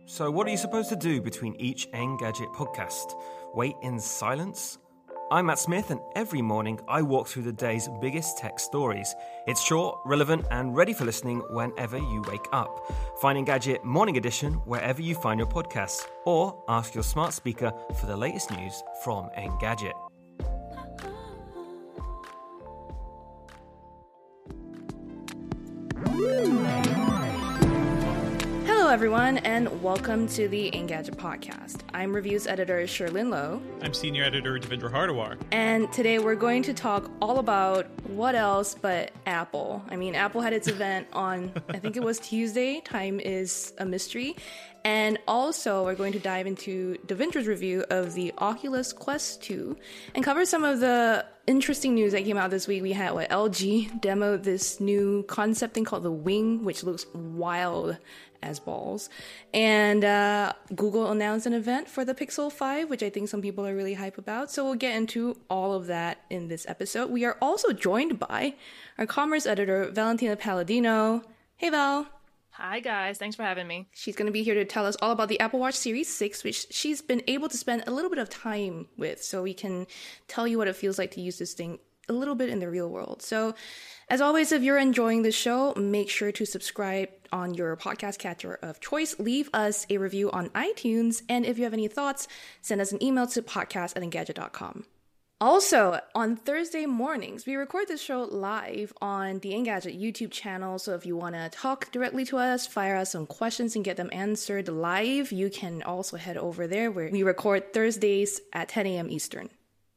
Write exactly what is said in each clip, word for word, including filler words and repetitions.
So what are you supposed to do between each Engadget podcast? Wait in silence? I'm Matt Smith, and every morning I walk through the day's biggest tech stories. It's short, relevant, and ready for listening whenever you wake up. Find Engadget Morning Edition wherever you find your podcasts, or ask your smart speaker for the latest news from Engadget. Hello, everyone, and welcome to the Engadget podcast. I'm reviews editor Sherlyn Low. I'm senior editor Devendra Hardawar. And today we're going to talk all about what else but Apple. I mean, Apple had its event on, I think it was Tuesday. Time is a mystery. And also, we're going to dive into Devendra's review of the Oculus Quest two and cover some of the interesting news that came out this week. We had what L G demoed this new concept thing called the Wing, which looks wild as balls. And uh, Google announced an event for the Pixel five, which I think some people are really hype about. So we'll get into all of that in this episode. We are also joined by our commerce editor, Valentina Palladino. Hey, Val. Hi, guys. Thanks for having me. She's going to be here to tell us all about the Apple Watch Series six, which she's been able to spend a little bit of time with, so we can tell you what it feels like to use this thing a little bit in the real world. So, as always, if you're enjoying the show, make sure to subscribe on your podcast catcher of choice. Leave us a review on iTunes, and if you have any thoughts, send us an email to podcast at engadget dot com. Also, on Thursday mornings, we record this show live on the Engadget YouTube channel, so if you want to talk directly to us, fire us some questions and get them answered live, you can also head over there, where we record Thursdays at ten a.m. Eastern.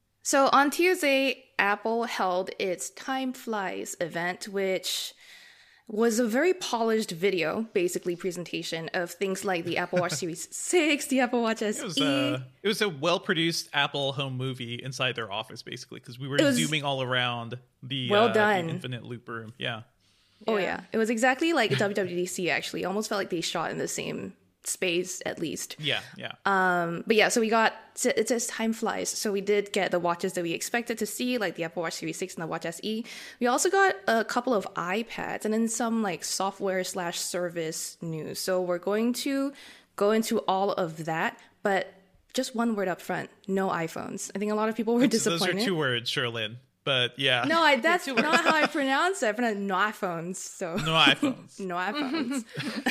So on Tuesday, Apple held its Time Flies event, which was a very polished video, basically, presentation of things like the Apple Watch Series six, the Apple Watch S E. It was, uh, it was a well-produced Apple home movie inside their office, basically, because we were was zooming all around the, well uh, done. the infinite loop room. Yeah. Oh, yeah. It was exactly like W W D C, actually. Almost felt like they shot in the same space, at least. Yeah, yeah. Um, but yeah, so we got, it says time flies. So we did get the watches that we expected to see, like the Apple Watch Series six and the Watch S E. We also got a couple of iPads and then some like software slash service news. So we're going to go into all of that, but just one word up front, no iPhones. I think a lot of people were disappointed. Those are two words, Sherlyn. But yeah. No, I, that's not how I pronounce it. I pronounce no iPhones. So no iPhones. no iPhones.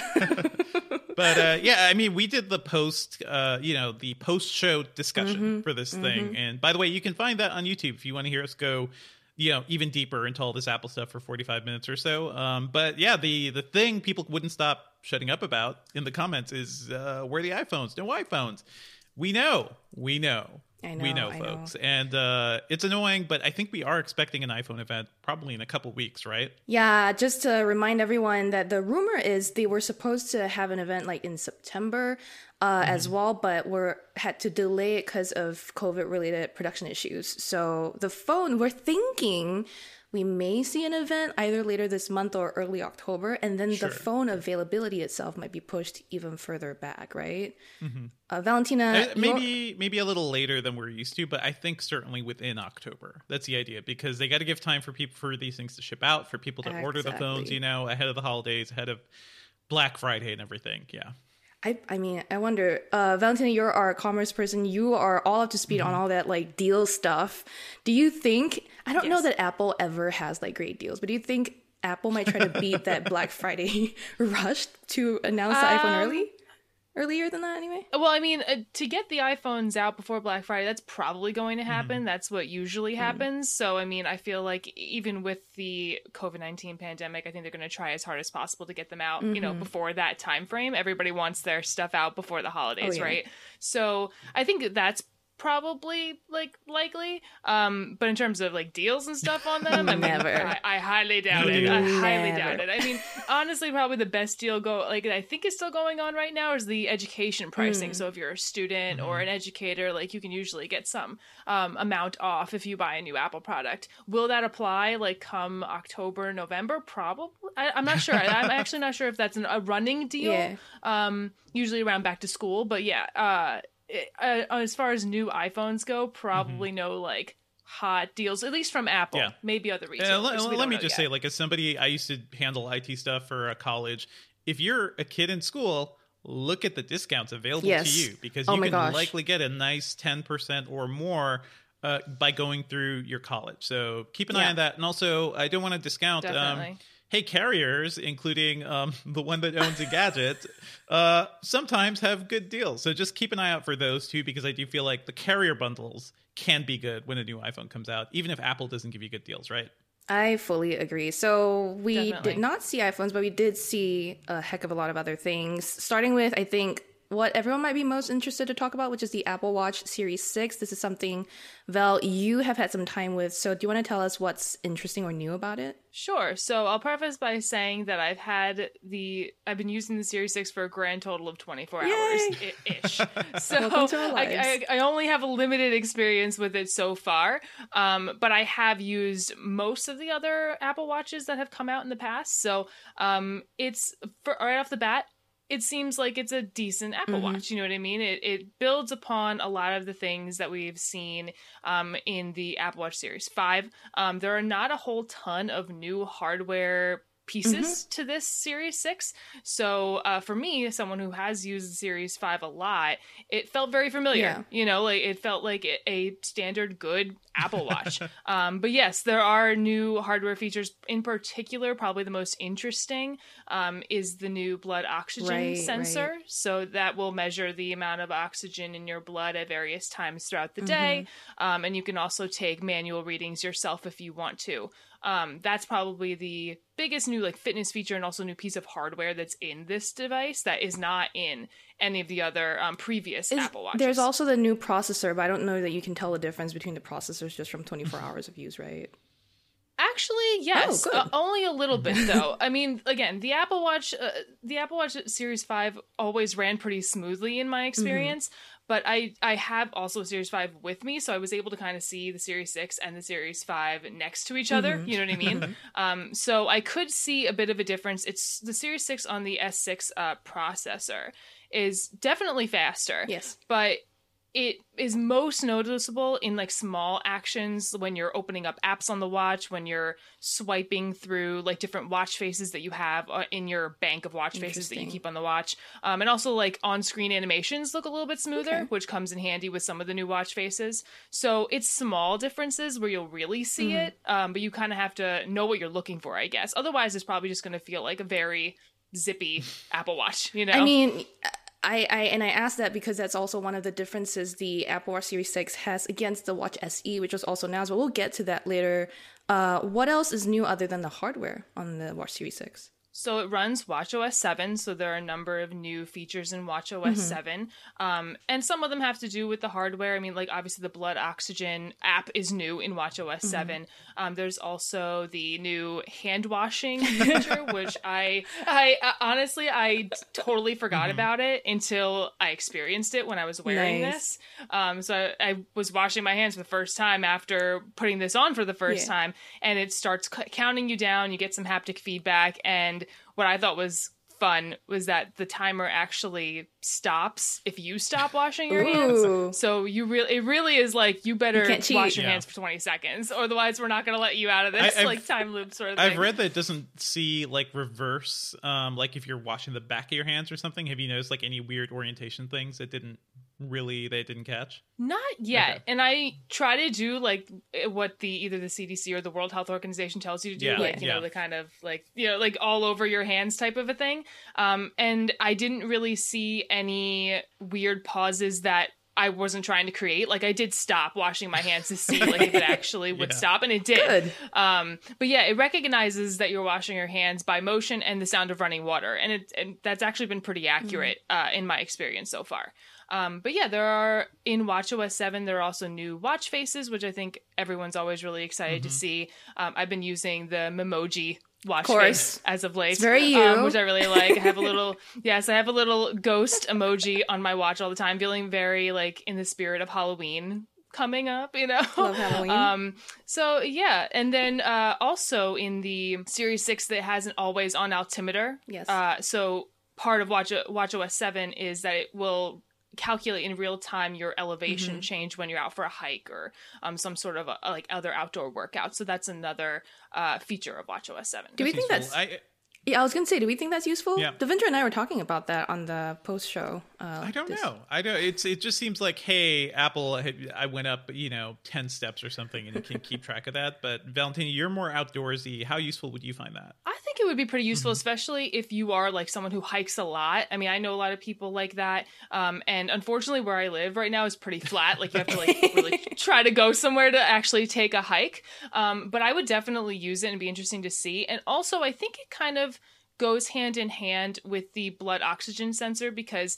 But uh, yeah, I mean, we did the post, uh, you know, the post-show discussion mm-hmm. for this mm-hmm. thing. And by the way, you can find that on YouTube if you want to hear us go, you know, even deeper into all this Apple stuff for forty-five minutes or so. Um, but yeah, the the thing people wouldn't stop shutting up about in the comments is uh, where are the iPhones? No iPhones. We know. We know. I know, we know, I folks. know. And uh, it's annoying, but I think we are expecting an iPhone event probably in a couple weeks, right? Yeah, just to remind everyone that the rumor is they were supposed to have an event like in September uh, mm-hmm. as well, but were had to delay it because of COVID-related production issues. So the phone, we're thinking we may see an event either later this month or early October, and then Sure. the phone availability itself might be pushed even further back, right? Mm-hmm. Uh, Valentina, Uh, maybe maybe a little later than we're used to, but I think certainly within October. That's the idea, because they got to give time for people for these things to ship out, for people to Exactly. order the phones, you know, ahead of the holidays, ahead of Black Friday and everything. Yeah. I, I mean, I wonder, uh, Valentina, you're our commerce person. You are all up to speed mm-hmm. on all that like deal stuff. Do you think, I don't yes. know that Apple ever has like great deals, but do you think Apple might try to beat that Black Friday rush to announce the um, iPhone early? Earlier than that, anyway? Well, I mean, uh, to get the iPhones out before Black Friday, that's probably going to happen. Mm-hmm. That's what usually mm-hmm. happens. So, I mean, I feel like even with the COVID nineteen pandemic, I think they're going to try as hard as possible to get them out, mm-hmm. you know, before that time frame. Everybody wants their stuff out before the holidays, oh, yeah. right? So, I think that's probably like likely, um but in terms of like deals and stuff on them, I mean, Never. I, I highly doubt it. I highly Never. doubt it. I mean, honestly, probably the best deal go like I think is still going on right now is the education pricing. Mm. So if you're a student Mm-hmm. or an educator, like you can usually get some um amount off if you buy a new Apple product. Will that apply like come October, November? Probably. I, I'm not sure. I, I'm actually not sure if that's an, a running deal. Yeah. Um, usually around back to school, but yeah. Uh. It, uh, as far as new iPhones go, probably mm-hmm. no like hot deals, at least from Apple. Yeah. Maybe other Uh, retailers. let we let don't me know just yet. say, like, as somebody, I used to handle I T stuff for a college. If you're a kid in school, look at the discounts available Yes. to you, because Oh you my can gosh. likely get a nice ten percent or more uh, by going through your college. So keep an eye Yeah. on that. And also, I don't want to discount. Um, Definitely. hey, carriers, including um, the one that owns Engadget, uh, sometimes have good deals. So just keep an eye out for those too, because I do feel like the carrier bundles can be good when a new iPhone comes out, even if Apple doesn't give you good deals, right? I fully agree. So we Definitely. did not see iPhones, but we did see a heck of a lot of other things. Starting with, I think, what everyone might be most interested to talk about, which is the Apple Watch Series six. This is something, Vel, you have had some time with. So do you want to tell us what's interesting or new about it? Sure. So I'll preface by saying that I've had the I've been using the Series six for a grand total of twenty-four Yay! hours i- ish. So Welcome to our I, lives. I, I only have a limited experience with it so far, um, but I have used most of the other Apple Watches that have come out in the past. So um, it's for, right off the bat. It seems like it's a decent Apple Mm-hmm. Watch. You know what I mean? It it builds upon a lot of the things that we've seen um, in the Apple Watch Series five. Um, there are not a whole ton of new hardware pieces Mm-hmm. to this Series six. So uh, for me, someone who has used the Series five a lot, it felt very familiar. Yeah. You know, like it felt like a, a standard good Apple Watch. um, but yes, there are new hardware features. In particular, probably the most interesting um, is the new blood oxygen Right, sensor. right. So that will measure the amount of oxygen in your blood at various times throughout the Mm-hmm. day. Um, and you can also take manual readings yourself if you want to. Um, that's probably the biggest new like fitness feature and also new piece of hardware that's in this device that is not in any of the other um, previous Is- Apple Watches. There's also the new processor, but I don't know that you can tell the difference between the processors just from twenty-four hours of use, right? Actually, yes, good. uh, only a little bit though. I mean, again, the Apple Watch, uh, the Apple Watch Series five always ran pretty smoothly in my experience. But I, I have also a Series five with me, so I was able to kind of see the Series six and the Series five next to each other. You know what I mean? um, so I could see a bit of a difference. It's the Series six on the S six uh, processor is definitely faster. Yes. But it is most noticeable in like small actions when you're opening up apps on the watch, when you're swiping through like different watch faces that you have uh, in your bank of watch faces that you Interesting. keep on the watch. Um, and also like on-screen animations look a little bit smoother, Okay. which comes in handy with some of the new watch faces. So it's small differences where you'll really see it, um, but you kind of have to know what you're looking for, I guess. Otherwise, it's probably just going to feel like a very zippy Apple Watch, you know? I mean, I, I and I asked that because that's also one of the differences the Apple Watch Series six has against the Watch S E, which was also announced, but we'll get to that later. Uh, what else is new other than the hardware on the Watch Series six? So it runs watchOS seven, so there are a number of new features in watchOS seven. Um, and some of them have to do with the hardware. I mean, like obviously the blood oxygen app is new in watchOS seven. Um, there's also the new hand washing feature, which I, I uh, honestly, I totally forgot about it until I experienced it when I was wearing Nice. this. Um, so I, I was washing my hands for the first time after putting this on for the first Yeah. time, and it starts c- counting you down. You get some haptic feedback, and what I thought was fun was that the timer actually stops if you stop washing your Ooh. hands. So you really, it really is like you better You can't cheat. wash your Yeah. hands for twenty seconds, or otherwise we're not going to let you out of this I- I've- like time loop sort of thing. I've read that it doesn't see like reverse, um, like if you're washing the back of your hands or something. Have you noticed like any weird orientation things that didn't really they didn't catch? Not yet. Okay. And I try to do like what the either the C D C or the World Health Organization tells you to do, Yeah, like you yeah. know the kind of like you know like all over your hands type of a thing. Um, and I didn't really see any weird pauses that I wasn't trying to create. Like I did stop washing my hands to see like if it actually would Yeah. stop, and it did. Good. Um, but yeah, it recognizes that you're washing your hands by motion and the sound of running water, and it and that's actually been pretty accurate uh, in my experience so far. Um, but yeah, there are in watchOS seven, there are also new watch faces, which I think everyone's always really excited to see. Um, I've been using the Memoji watch course. face as of late. It's very you. Um, which I really like. I have a little, yes, I have a little ghost emoji on my watch all the time, feeling very like in the spirit of Halloween coming up, you know? Love Halloween. Um, so yeah, and then uh, also in the Series six that has an always on altimeter. Yes. Uh, so part of Watch watchOS seven is that it will calculate in real time your elevation Mm-hmm. change when you're out for a hike or um, some sort of a, like other outdoor workout. So that's another uh, feature of watchOS seven. Do we Seems think cool. that's I, Yeah, I was gonna say, do we think that's useful? Yeah. Devendra and I were talking about that on the post show. Uh, I don't this- know. I don't. It's it just seems like, hey, Apple, I went up, you know, ten steps or something, and you can keep track of that. But Valentina, you're more outdoorsy. How useful would you find that? I think it would be pretty useful, mm-hmm. especially if you are like someone who hikes a lot. I mean, I know a lot of people like that. Um, and unfortunately, where I live right now is pretty flat. Like you have to like really try to go somewhere to actually take a hike. Um, but I would definitely use it and be interesting to see. And also, I think it kind of goes hand in hand with the blood oxygen sensor, because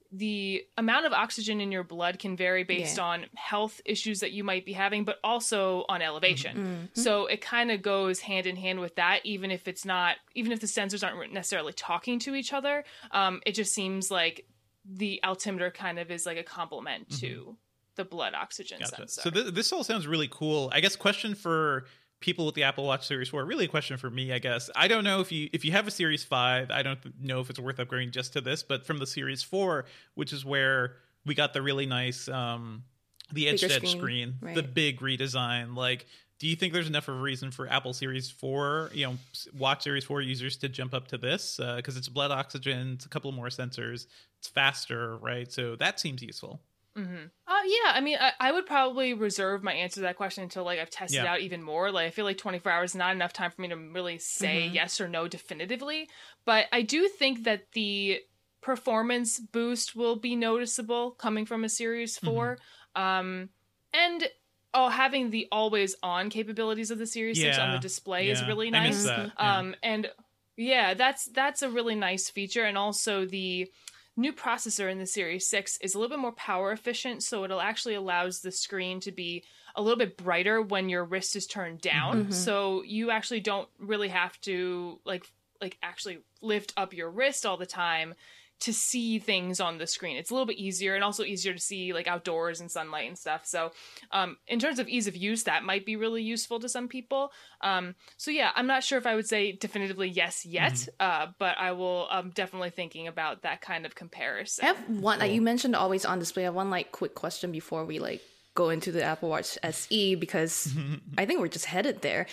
the amount of oxygen in your blood can vary based yeah. on health issues that you might be having, but also on elevation. Mm-hmm. So it kind of goes hand in hand with that, even if it's not, even if the sensors aren't necessarily talking to each other. Um, it just seems like the altimeter kind of is like a complement mm-hmm. to the blood oxygen gotcha. sensor. So th- this all sounds really cool. I guess question for people with the Apple Watch Series four, really a question for me, I guess. I don't know if you if you have a Series five, I don't know if it's worth upgrading just to this, but from the Series four, which is where we got the really nice, um, the edge-to-edge screen, screen right. the big redesign, like, do you think there's enough of a reason for Apple Series four, you know, Watch Series four users to jump up to this? Because uh, it's blood oxygen, it's a couple more sensors, it's faster, right? So that seems useful. Mm-hmm. Uh, yeah, I mean, I, I would probably reserve my answer to that question until like I've tested yeah. out even more. Like, I feel like twenty-four hours is not enough time for me to really say mm-hmm. yes or no definitively. But I do think that the performance boost will be noticeable coming from a Series four. Mm-hmm. Um, and oh, having the always on capabilities of the Series yeah. six on the display yeah. is really I nice. miss that. Yeah. Um, and yeah, that's that's a really nice feature. And also the new processor in the Series six is a little bit more power efficient, so it'll actually allows the screen to be a little bit brighter when your wrist is turned down. Mm-hmm. So you actually don't really have to like like actually lift up your wrist all the time to see things on the screen. It's a little bit easier, and also easier to see like outdoors and sunlight and stuff. So um, in terms of ease of use, that might be really useful to some people. Um, so yeah, I'm not sure if I would say definitively yes yet, mm-hmm. uh, but I will um, definitely thinking about that kind of comparison. I have one, cool. like you mentioned always on display. I have one like quick question before we like go into the Apple Watch S E, because I think we're just headed there.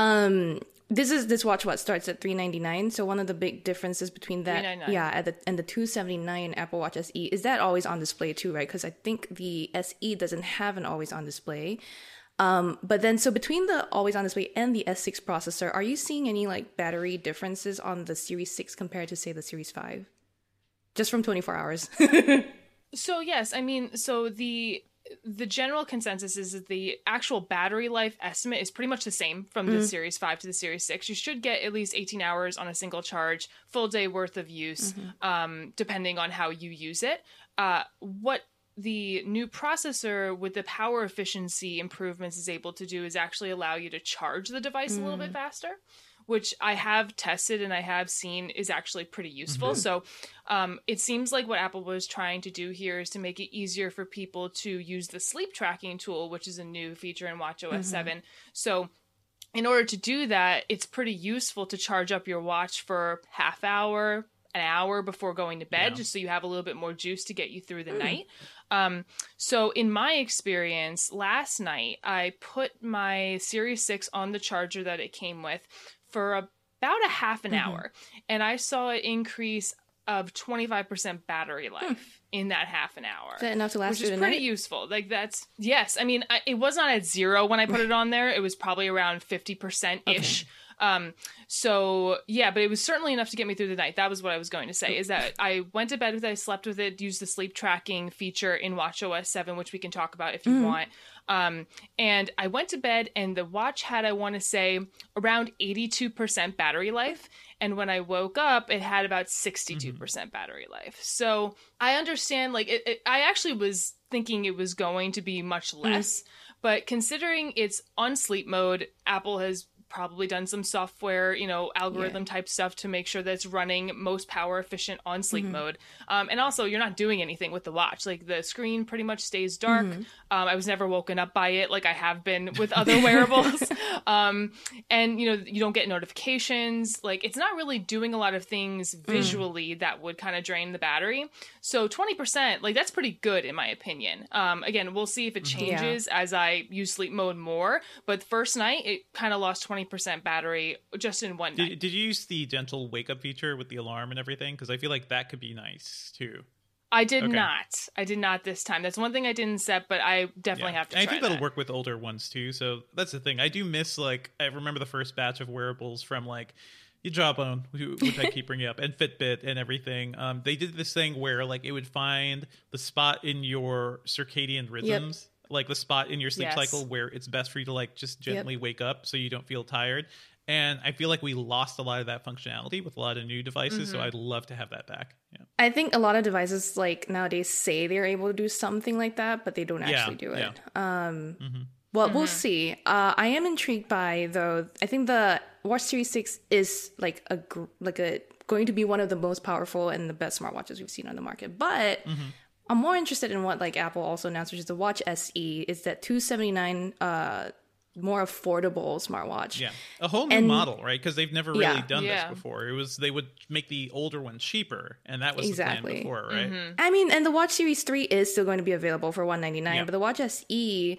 Um, This is this watch what starts at three ninety-nine. So one of the big differences between that, yeah, at the and the two seventy-nine Apple Watch S E is that always on display too, right? Because I think the S E doesn't have an always on display. Um, but then so between the always on display and the S six processor, are you seeing any like battery differences on the Series six compared to say the Series five? Just from twenty-four hours. So yes, I mean, so the the general consensus is that the actual battery life estimate is pretty much the same from the mm. Series five to the Series six. You should get at least eighteen hours on a single charge, full day worth of use, mm-hmm. um, depending on how you use it. Uh, what the new processor with the power efficiency improvements is able to do is actually allow you to charge the device mm. a little bit faster, which I have tested and I have seen is actually pretty useful. Mm-hmm. So um, it seems like what Apple was trying to do here is to make it easier for people to use the sleep tracking tool, which is a new feature in watch O S mm-hmm. seven. So in order to do that, it's pretty useful to charge up your watch for half hour, an hour before going to bed, yeah. just so you have a little bit more juice to get you through the mm. night. Um, so in my experience, last night, I put my Series six on the charger that it came with for about a half an mm-hmm. hour, and I saw an increase of twenty-five percent battery life hmm. in that half an hour. Is that enough to last which is through the pretty night? Useful. Like that's, yes. I mean, I, it was not at zero when I put it on there. It was probably around fifty percent-ish. Okay. Um, so yeah, but it was certainly enough to get me through the night. That was what I was going to say, is that I went to bed with it, I slept with it, used the sleep tracking feature in watch O S seven, which we can talk about if you mm. want. Um, and I went to bed and the watch had, I want to say, around eighty-two percent battery life. And when I woke up, it had about sixty-two percent mm-hmm. battery life. So I understand, like, it, it, I actually was thinking it was going to be much less. Mm. But considering it's on sleep mode, Apple has probably done some software, you know, algorithm yeah. type stuff to make sure that it's running most power efficient on sleep mm-hmm. mode. Um, and also, you're not doing anything with the watch. Like, the screen pretty much stays dark. Mm-hmm. Um, I was never woken up by it like I have been with other wearables. um, and, you know, you don't get notifications. Like, it's not really doing a lot of things visually mm. that would kind of drain the battery. So twenty percent, like, that's pretty good in my opinion. Um, again, we'll see if it changes yeah. as I use sleep mode more. But first night, it kind of lost twenty twenty percent battery just in one night. Did, did you use the gentle wake up feature with the alarm and everything? Because I feel like that could be nice too. I did Okay. not. I did not this time. That's one thing I didn't set, but I definitely Yeah. have to And try I think that'll that. work with older ones too. So that's the thing. I do miss, like, I remember the first batch of wearables from like your Jawbone, who- which I keep bringing up, and Fitbit and everything. Um, they did this thing where like it would find the spot in your circadian rhythms. Like the spot in your sleep Yes. cycle where it's best for you to like just gently wake up so you don't feel tired. And I feel like we lost a lot of that functionality with a lot of new devices. Mm-hmm. So I'd love to have that back. Yeah. I think a lot of devices like nowadays say they're able to do something like that, but they don't Yeah, actually do it. yeah. Um, Mhm. Well, we'll see. Uh, I am intrigued by though. I think the Watch Series six is like a gr- like a going to be one of the most powerful and the best smartwatches we've seen on the market. But I'm more interested in what like Apple also announced, which is the Watch S E. It's that two seventy-nine uh more affordable smartwatch. Yeah, a whole new And- model, right? Because they've never really Yeah. done Yeah. this before. It was they would make the older one cheaper, and that was the Exactly. plan before, right? Mm-hmm. I mean, and the Watch Series three is still going to be available for one ninety-nine, Yeah. but the Watch S E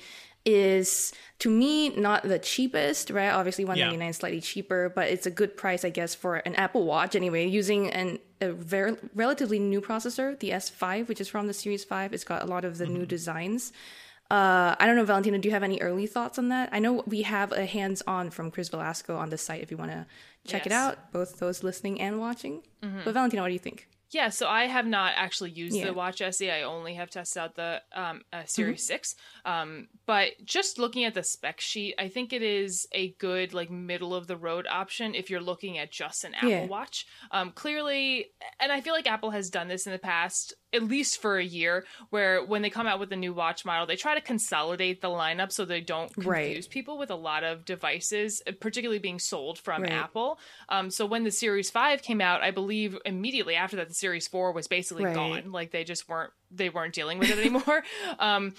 is to me not the cheapest, right? Obviously one ninety-nine is slightly cheaper, but it's a good price, I guess, for an Apple Watch anyway, using an a very relatively new processor, the S five, which is from the Series five. It's got a lot of the new designs. Uh, I don't know, Valentina, do you have any early thoughts on that? I know we have a hands-on from Chris Velasco on the site if you want to check it Yes. out, both those listening and watching. But Valentina, what do you think? Yeah, so I have not actually used Yeah. the Watch S E. I only have tested out the um, uh, Mm-hmm. Series six. Um, but just looking at the spec sheet, I think it is a good, like, middle of the road option if you're looking at just an Apple Yeah. Watch. Um, clearly, and I feel like Apple has done this in the past, at least for a year, where when they come out with a new watch model, they try to consolidate the lineup so they don't confuse Right. people with a lot of devices, particularly being sold from Right. Apple. Um, so when the Series five came out, I believe immediately after that, the Series four was basically Right. gone. Like they just weren't they weren't dealing with it anymore. um,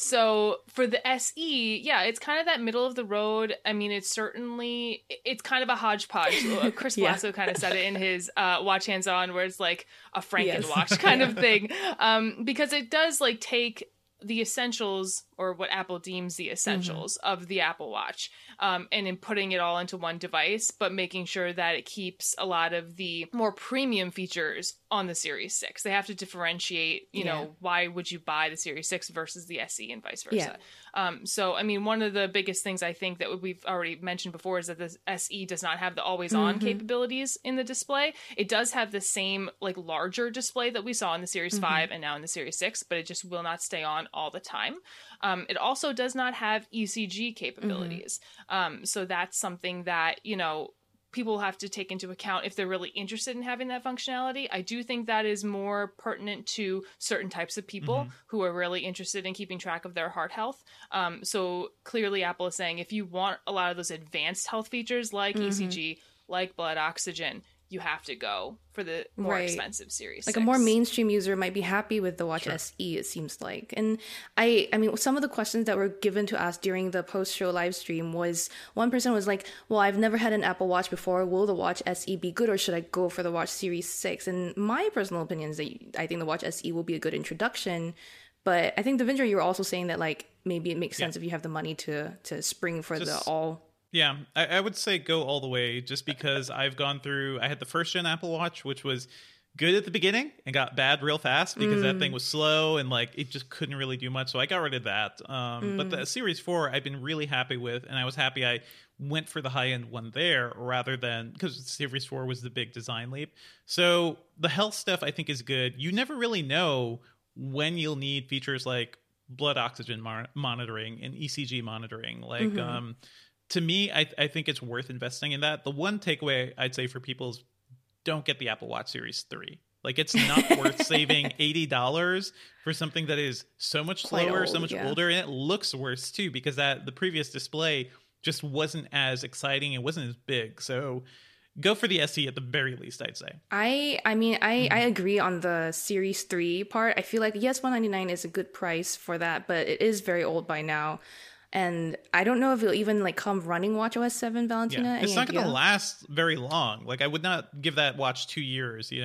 so for the S E, yeah, it's kind of that middle of the road. I mean, it's certainly it's kind of a hodgepodge. Uh, Chris Yeah. Blasco kind of said it in his uh, Watch Hands On, where it's like a Yes. Frankenwatch kind of thing, um, because it does like take the essentials, or what Apple deems the essentials of the Apple Watch, um, and in putting it all into one device, but making sure that it keeps a lot of the more premium features on the Series six. They have to differentiate, you Yeah. know, why would you buy the Series six versus the S E and vice versa. Yeah. Um, so, I mean, one of the biggest things I think that we've already mentioned before is that the S E does not have the always-on Mm-hmm. capabilities in the display. It does have the same, like, larger display that we saw in the Series Mm-hmm. five and now in the Series six, but it just will not stay on all the time. Um, it also does not have E C G capabilities. Um, so that's something that, you know, people have to take into account if they're really interested in having that functionality. I do think that is more pertinent to certain types of people who are really interested in keeping track of their heart health. Um, so clearly Apple is saying if you want a lot of those advanced health features like E C G, like blood oxygen, you have to go for the more Right. expensive Series Like six. a more mainstream user might be happy with the Watch Sure. S E, it seems like. And I I mean, some of the questions that were given to us during the post-show live stream was, one person was like, well, I've never had an Apple Watch before. Will the Watch S E be good, or should I go for the Watch Series six? And my personal opinion is that I think the Watch S E will be a good introduction. But I think, Devendra, you were also saying that like maybe it makes sense if you have the money to to spring for Just- the all. Yeah, I, I would say go all the way, just because I've gone through. I had the first gen Apple Watch, which was good at the beginning and got bad real fast because that thing was slow and like it just couldn't really do much. So I got rid of that. Um, But the Series four, I've been really happy with, and I was happy I went for the high end one there rather than because Series four was the big design leap. So the health stuff I think is good. You never really know when you'll need features like blood oxygen mar- monitoring and E C G monitoring. Like, um, to me, I, I think it's worth investing in that. The one takeaway I'd say for people is don't get the Apple Watch Series three. Like, it's not worth saving eighty dollars for something that is so much Quite slower, so old, much yeah. older, and it looks worse too, because that the previous display just wasn't as exciting. It wasn't as big. So go for the S E at the very least, I'd say. I I mean I I agree on the Series three part. I feel like yes, one ninety-nine is a good price for that, but it is very old by now. And I don't know if it'll even like come running watchOS seven, Valentina. Yeah, Any it's not going idea? to last very long. Like, I would not give that watch two years, you know.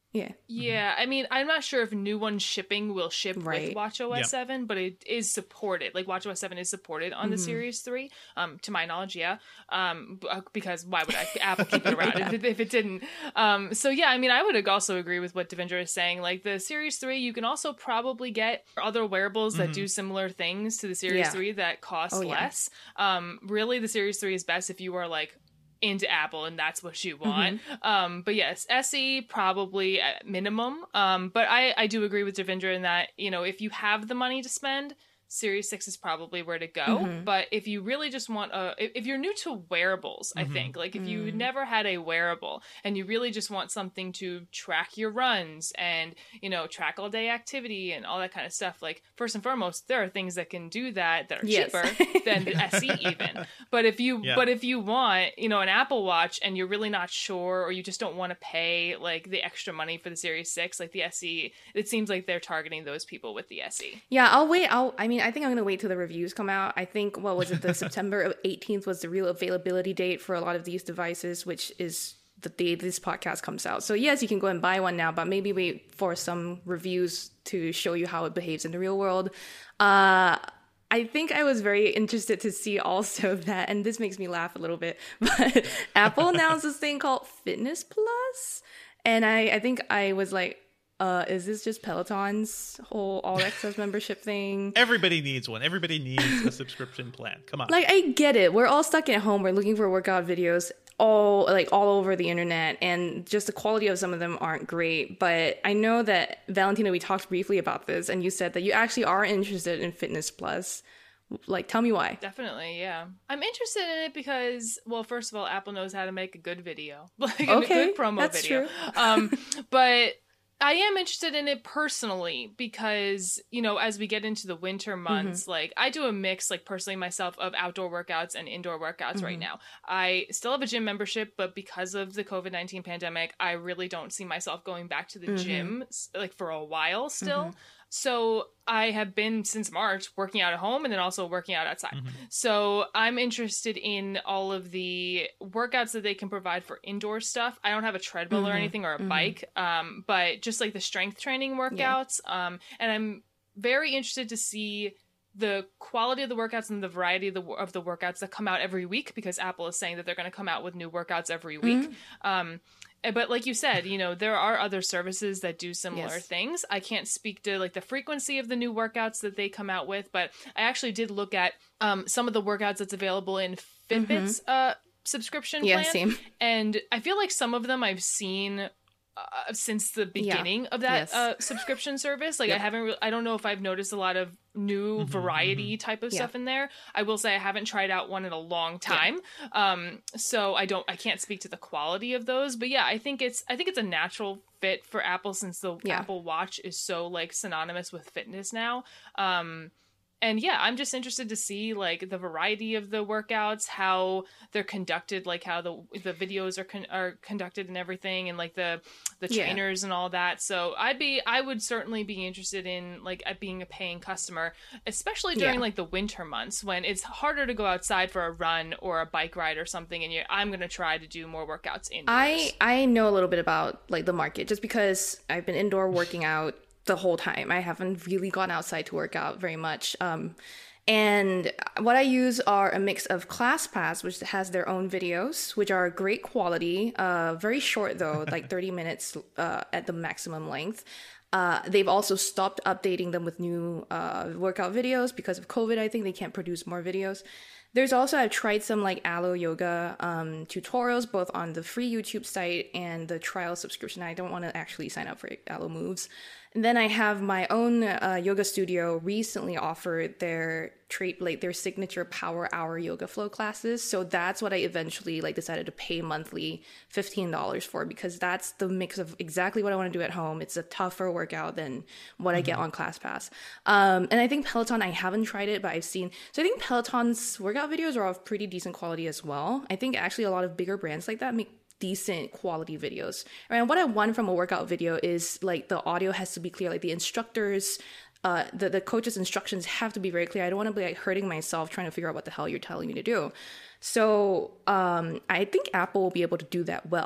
Yeah. Yeah, I mean, I'm not sure if new ones shipping will ship Right. with WatchOS Yep. seven, but it is supported. Like WatchOS seven is supported on the Series three, um, to my knowledge, yeah. Um, b- uh, because why would I, Apple keep it around if, it- if it didn't? Um, so yeah, I mean, I would also agree with what Devendra is saying. Like the Series three, you can also probably get other wearables that do similar things to the Series Yeah. three that cost Oh, yeah. less. Um, really, the Series three is best if you are like into Apple and that's what you want. Um, but yes, S E probably at minimum. Um, but I, I do agree with Devendra in that, you know, if you have the money to spend, Series six is probably where to go. But if you really just want a, if if you're new to wearables, I think, like if you never had a wearable and you really just want something to track your runs and, you know, track all day activity and all that kind of stuff, like first and foremost, there are things that can do that that are Yes. cheaper than the S E even. But if you, Yeah. but if you want, you know, an Apple Watch and you're really not sure, or you just don't want to pay like the extra money for the Series six, like the S E, it seems like they're targeting those people with the S E. Yeah, I'll wait. I'll. I mean, I think I'm gonna wait till the reviews come out. I think what was it? The September eighteenth was the real availability date for a lot of these devices, which is the day this podcast comes out. So yes, you can go and buy one now, but maybe wait for some reviews to show you how it behaves in the real world. Uh, I think I was very interested to see also that, and this makes me laugh a little bit, but Apple announced this thing called Fitness Plus, and I, I think I was like, uh, is this just Peloton's whole all access membership thing? Everybody needs one. Everybody needs a subscription plan. Come on. Like, I get it. We're all stuck at home. We're looking for workout videos all like all over the internet, and just the quality of some of them aren't great. But I know that Valentina, we talked briefly about this, and you said that you actually are interested in Fitness Plus. Like, tell me why. Definitely, yeah. I'm interested in it because, well, first of all, Apple knows how to make a good video, like Okay, a good promo that's video. true. um, but I am interested in it personally because, you know, as we get into the winter months, Mm-hmm. like I do a mix, like personally myself, of outdoor workouts and indoor workouts right Mm-hmm. now. I still have a gym membership, but because of the covid nineteen pandemic, I really don't see myself going back to the Mm-hmm. gym s- like for a while still. So I have been since March working out at home and then also working out outside. So I'm interested in all of the workouts that they can provide for indoor stuff. I don't have a treadmill or anything or a bike, um, but just like the strength training workouts. Um, and I'm very interested to see the quality of the workouts and the variety of the of the workouts that come out every week, because Apple is saying that they're going to come out with new workouts every week. Um, but like you said, you know, there are other services that do similar Yes. things. I can't speak to like the frequency of the new workouts that they come out with, but I actually did look at um, some of the workouts that's available in Fitbit's uh, subscription Yeah, plan. same. And I feel like some of them I've seen uh, since the beginning of that Yes. uh, subscription service. Like I haven't, re- I don't know if I've noticed a lot of new variety type of Yeah. stuff in there. I will say I haven't tried out one in a long time. Um, so I don't, I can't speak to the quality of those, but yeah, I think it's, I think it's a natural fit for Apple since the Yeah. Apple Watch is so like synonymous with fitness now. Um, and yeah, I'm just interested to see like the variety of the workouts, how they're conducted, like how the the videos are con- are conducted and everything, and like the the Yeah. trainers and all that. So I'd be, I would certainly be interested in like at being a paying customer, especially during Yeah. like the winter months when it's harder to go outside for a run or a bike ride or something. And you, I'm gonna try to do more workouts indoors. I I know a little bit about like the market just because I've been indoor working out the whole time. I haven't really gone outside to work out very much. Um, and what I use are a mix of ClassPass, which has their own videos, which are great quality, uh, very short though, like thirty minutes uh, at the maximum length. Uh, they've also stopped updating them with new uh, workout videos because of COVID. I think they can't produce more videos. There's also, I've tried some like Alo Yoga um, tutorials, both on the free YouTube site and the trial subscription. I don't want to actually sign up for Alo Moves. And then I have my own uh, yoga studio recently offered their trait, like their signature power hour yoga flow classes. So that's what I eventually like decided to pay monthly fifteen dollars for, because that's the mix of exactly what I want to do at home. It's a tougher workout than what I get on ClassPass. Um, and I think Peloton, I haven't tried it, but I've seen. So I think Peloton's workout videos are of pretty decent quality as well. I think actually a lot of bigger brands like that make decent quality videos. And what I want from a workout video is like the audio has to be clear, like the instructors, uh, the, the coach's instructions have to be very clear. I don't want to be like hurting myself trying to figure out what the hell you're telling me to do. So um, I think Apple will be able to do that well.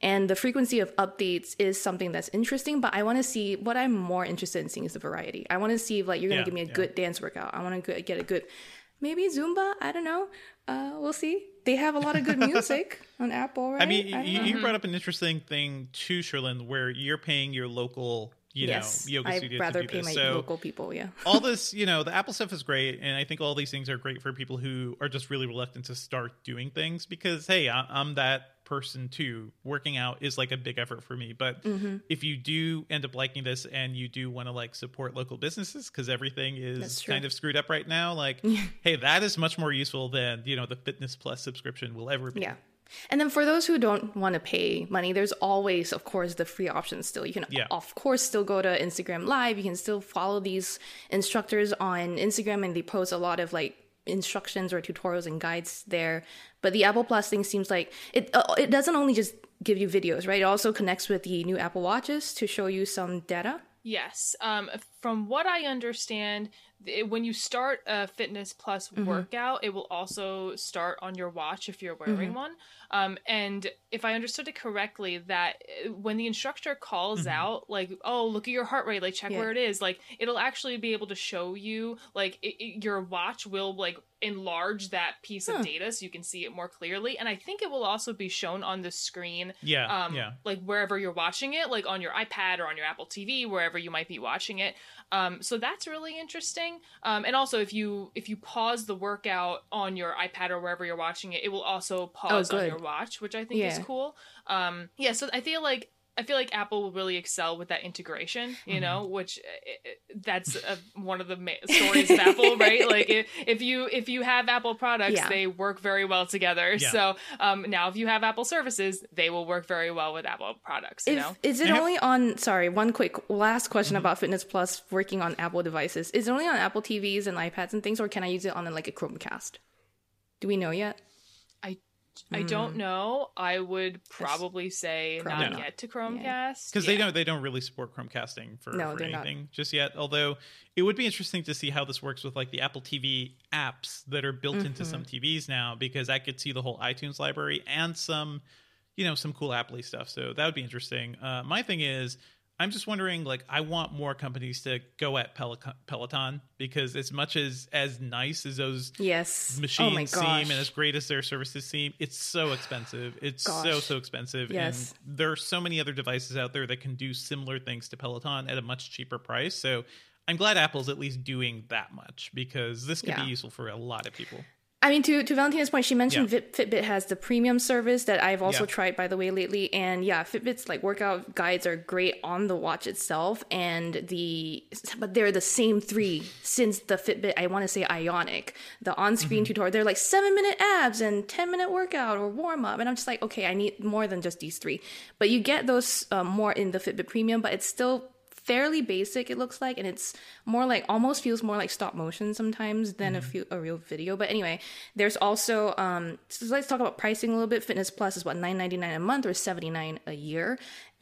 And the frequency of updates is something that's interesting, but I want to see, what I'm more interested in seeing is the variety. I want to see if like you're going to Yeah, give me a yeah. good dance workout. I want to get a good, maybe Zumba. I don't know. Uh, we'll see. They have a lot of good music on Apple, right? I mean, I you, don't you know. brought up an interesting thing too, Sherlyn, where you're paying your local, you Yes, know, yoga I'd studio rather to do pay this. my So local people, yeah. all this, you know, the Apple stuff is great, and I think all these things are great for people who are just really reluctant to start doing things because, hey, I, I'm that person too. Working out is like a big effort for me, but Mm-hmm. if you do end up liking this and you do want to like support local businesses because everything That's is true. kind of screwed up right now, like, hey, that is much more useful than, you know, the Fitness Plus subscription will ever be. Yeah. And then for those who don't want to pay money, there's always, of course, the free options still. You can, Yeah. of course, still go to Instagram Live. You can still follow these instructors on Instagram, and they post a lot of like instructions or tutorials and guides there. But the Apple Plus thing seems like it, uh, it doesn't only just give you videos, right? It also connects with the new Apple Watches to show you some data. Yes. Um, from what I understand, it, when you start a Fitness Plus workout, it will also start on your watch if you're wearing one. Um, and if I understood it correctly, that uh, when the instructor calls out, like, oh, look at your heart rate, like, check Yeah. where it is, like, it'll actually be able to show you, like, it, it, your watch will, like, enlarge that piece Huh. of data so you can see it more clearly. And I think it will also be shown on the screen Yeah, um, yeah. like wherever you're watching it, like on your iPad or on your Apple T V, wherever you might be watching it. Um, so that's really interesting. Um, and also, if you if you pause the workout on your iPad or wherever you're watching it, it will also pause on good. your watch, which I think is Yeah. cool. Um, yeah, so I feel like I feel like Apple will really excel with that integration, you know, which uh, that's a, one of the ma- stories of Apple, right? Like if, if you if you have Apple products, Yeah. they work very well together. Yeah. So um, now if you have Apple services, they will work very well with Apple products, you If, know? is it I have- only on, sorry, one quick last question about Fitness Plus working on Apple devices. Is it only on Apple T Vs and iPads and things, or can I use it on like a Chromecast? Do we know yet? I I don't know. I would probably say Probably not not. yet to Chromecast. Because they Yeah. don't they don't really support Chromecasting for, No, for they're not. anything just yet. Although it would be interesting to see how this works with like the Apple T V apps that are built into some T Vs now, because I could see the whole iTunes library and some, you know, some cool Apple-y stuff. So that would be interesting. Uh, my thing is, I'm just wondering, like, I want more companies to go at Pel- Peloton, because as much as as nice as those Yes. machines oh my seem gosh. and as great as their services seem, it's so expensive. It's so Gosh. so expensive. Yes. And there are so many other devices out there that can do similar things to Peloton at a much cheaper price. So I'm glad Apple's at least doing that much, because this could Yeah. be useful for a lot of people. I mean, to, to Valentina's point, she mentioned Yeah. Fit- Fitbit has the premium service that I've also Yeah. tried, by the way, lately. And yeah, Fitbit's like workout guides are great on the watch itself, and the but they're the same three since the Fitbit, I want to say Ionic, the on-screen Mm-hmm. tutorial. They're like seven minute abs and ten minute workout or warm up, and I'm just like, okay, I need more than just these three. But you get those uh, more in the Fitbit Premium, but it's still fairly basic, it looks like, and it's more like, almost feels more like stop motion sometimes than a few a real video. But anyway, there's also um so let's talk about pricing a little bit. Fitness Plus is what, nine ninety-nine a month or seventy-nine a year,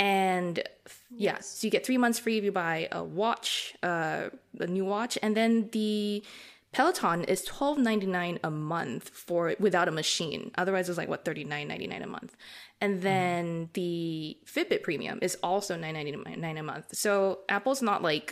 and yeah, so you get three months free if you buy a watch, uh a new watch, and then the Peloton is twelve ninety-nine a month for without a machine. Otherwise, it's like what, thirty-nine ninety-nine a month. And then the Fitbit Premium is also nine ninety-nine a month. So Apple's not like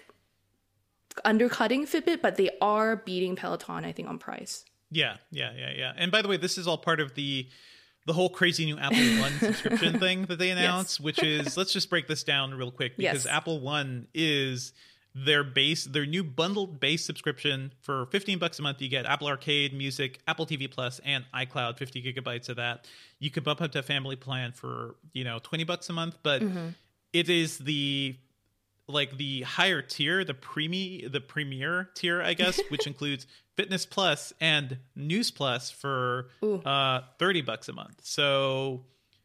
undercutting Fitbit, but they are beating Peloton, I think, on price. Yeah, yeah, yeah, yeah. And by the way, this is all part of the the whole crazy new Apple One subscription thing that they announced, which is, let's just break this down real quick, because Yes. Apple One is their base, their new bundled base subscription. For fifteen bucks a month, you get Apple Arcade, Music, Apple T V Plus, and iCloud, fifty gigabytes of that. You can bump up to a family plan for, you know, twenty bucks a month, but it is the like the higher tier, the premi the premier tier, I guess, which includes Fitness Plus and News Plus for uh thirty bucks a month. So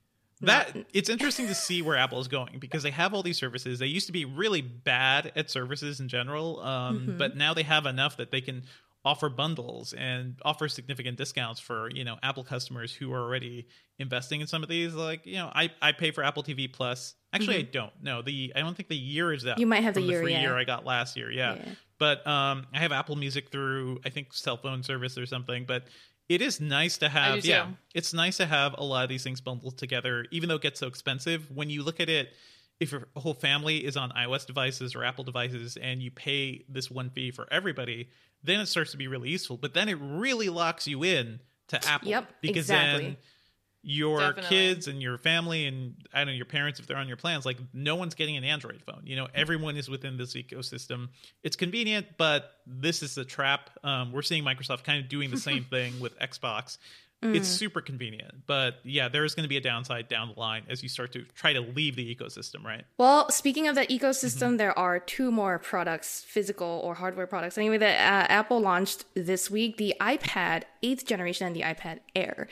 that it's interesting to see where Apple is going, because they have all these services. They used to be really bad at services in general, um, but now they have enough that they can offer bundles and offer significant discounts for, you know, Apple customers who are already investing in some of these. Like, you know, I, I pay for Apple T V Plus. Actually, I don't. No, the I don't think the year is up. You might have the from year, free yeah. year I got last year. Yeah. Yeah. But um, I have Apple Music through, I think, cell phone service or something. But It is nice to have, I do yeah, too. it's nice to have a lot of these things bundled together, even though it gets so expensive. When you look at it, if your whole family is on iOS devices or Apple devices and you pay this one fee for everybody, then it starts to be really useful. But then it really locks you in to Apple. Yep, because exactly. then your Definitely. kids and your family and I don't know, your parents, if they're on your plans, like no one's getting an Android phone. You know, everyone is within this ecosystem. It's convenient, but this is a trap. Um, we're seeing Microsoft kind of doing the same thing with Xbox. It's super convenient, but yeah, there is going to be a downside down the line as you start to try to leave the ecosystem, right? Well, speaking of that ecosystem, Mm-hmm. there are two more products, physical or hardware products, anyway, that uh, Apple launched this week, the iPad eighth generation and the iPad Air.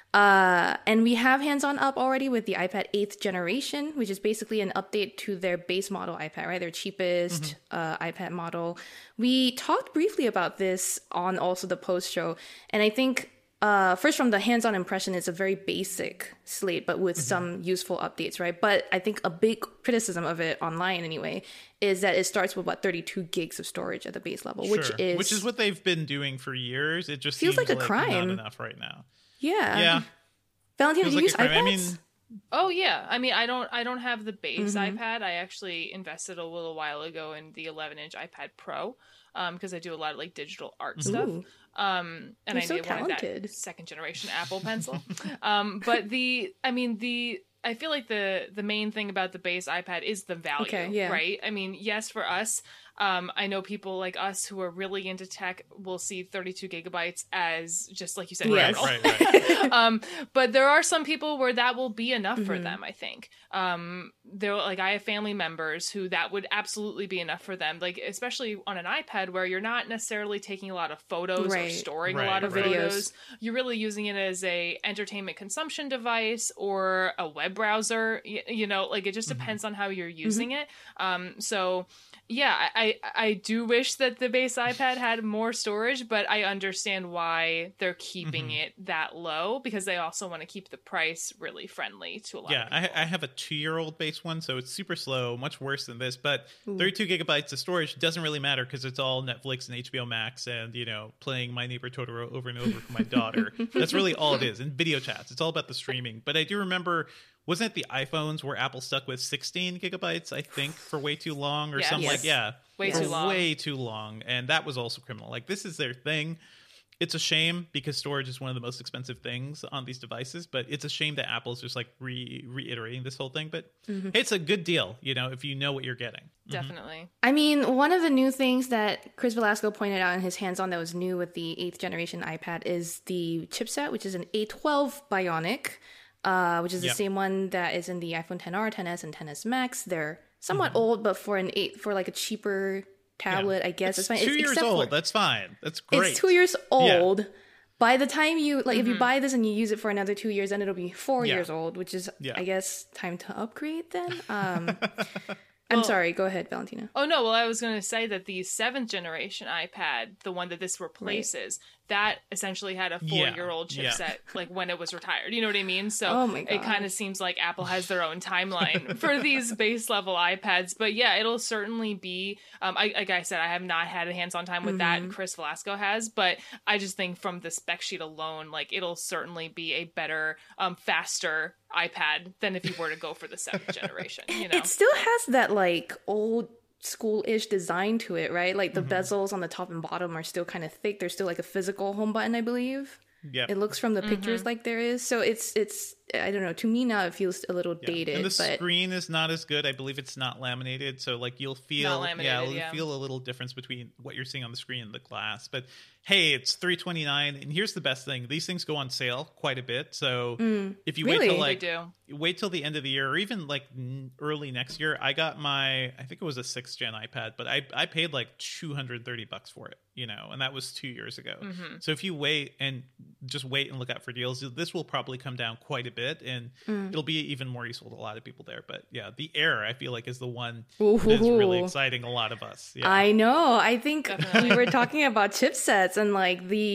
Uh, and we have hands-on up already with the iPad eighth generation, which is basically an update to their base model iPad, right? Their cheapest uh, iPad model. We talked briefly about this on also the post show, and I think uh, first from the hands-on impression, it's a very basic slate, but with some useful updates, right? But I think a big criticism of it online anyway is that it starts with what thirty-two gigs of storage at the base level, which Sure. is which is what they've been doing for years. It just Feels seems like a not crime. enough right now. yeah, Yeah, Valentina, feels do you like use a crime. iPads? I mean, Oh yeah, I mean, I don't, I don't have the base Mm-hmm. iPad. I actually invested a little while ago in the eleven inch iPad Pro, um, because I do a lot of like digital art stuff. Ooh. Um, and You're I so wanted talented. that second generation Apple Pencil. um, but the, I mean, the, I feel like the the main thing about the base iPad is the value, Okay, yeah. right? I mean, yes, for us, um, I know people like us who are really into tech will see thirty-two gigabytes as just like you said, Yes. right, criminal. right, right. um, but there are some people where that will be enough Mm-hmm. for them. I think um, they're like I have family members who that would absolutely be enough for them. Like especially on an iPad where you're not necessarily taking a lot of photos or Right. storing Right, a lot of right. Videos. photos. You're really using it as a entertainment consumption device or a web browser. You, you know, like it just Mm-hmm. depends on how you're using it. Um, so. Yeah, I, I I do wish that the base iPad had more storage, but I understand why they're keeping Mm-hmm. it that low because they also want to keep the price really friendly to a lot Yeah, of I, people. I have a two-year-old base one, so it's super slow, much worse than this. But thirty-two gigabytes of storage doesn't really matter because it's all Netflix and H B O Max, and you know, playing My Neighbor Totoro over and over for my daughter. That's really all it is, and video chats. It's all about the streaming. But I do remember, wasn't it the iPhones where Apple stuck with sixteen gigabytes? I think for way too long, or Yes. something Yes. like yeah, Way for too long. way too long, and that was also criminal. Like this is their thing. It's a shame because storage is one of the most expensive things on these devices, but it's a shame that Apple's just like re- reiterating this whole thing. But Mm-hmm. hey, it's a good deal, you know, if you know what you're getting. Definitely. I mean, one of the new things that Chris Velasco pointed out in his hands-on that was new with the eighth generation iPad is the chipset, which is an A twelve Bionic, uh, which is the Yep. same one that is in the iPhone X R, X S, and X S Max. They're somewhat Mm-hmm. old, but for an eight, for like a cheaper tablet, I guess It's it's fine. two It's- years except old. for- That's fine. That's great. It's two years Yeah. old. By the time you like, if you buy this and you use it for another two years, then it'll be four Yeah. years old, which is, Yeah. I guess, time to upgrade. Then, um, I'm sorry. Go ahead, Valentina. Oh no, well I was going to say that the seventh generation iPad, the one that this replaces, that essentially had a Yeah, four-year-old yeah. chipset like when it was retired. You know what I mean? So Oh my it God. kind of seems like Apple has their own timeline for these base level iPads. But yeah, it'll certainly be um I like I said, I have not had a hands-on time with Mm-hmm. that. Chris Velasco has, but I just think from the spec sheet alone, like it'll certainly be a better, um faster iPad than if you were to go for the seventh generation, you know. It still has that like old school-ish design to it, right? Like the Mm-hmm. bezels on the top and bottom are still kind of thick. There's still like a physical home button, I believe. Yeah. It looks from the pictures Mm-hmm. like there is. So it's it's I don't know. To me now, it feels a little Yeah. dated. And the but screen is not as good. I believe it's not laminated, so like you'll feel Not laminated, yeah, you'll yeah. feel a little difference between what you're seeing on the screen and the glass. But hey, it's three twenty-nine, and here's the best thing: these things go on sale quite a bit. So if you wait Really? till They like do. wait till the end of the year, or even like n- early next year, I got my I think it was a sixth gen iPad, but I I paid like two hundred thirty bucks for it, you know, and that was two years ago. Mm-hmm. So if you wait and just wait and look out for deals, this will probably come down quite a bit, and it'll be even more useful to a lot of people there. But yeah, the Air I feel like is the one that's really Ooh. exciting a lot of us. Yeah. I know. I think Definitely. we were talking about chipsets and like the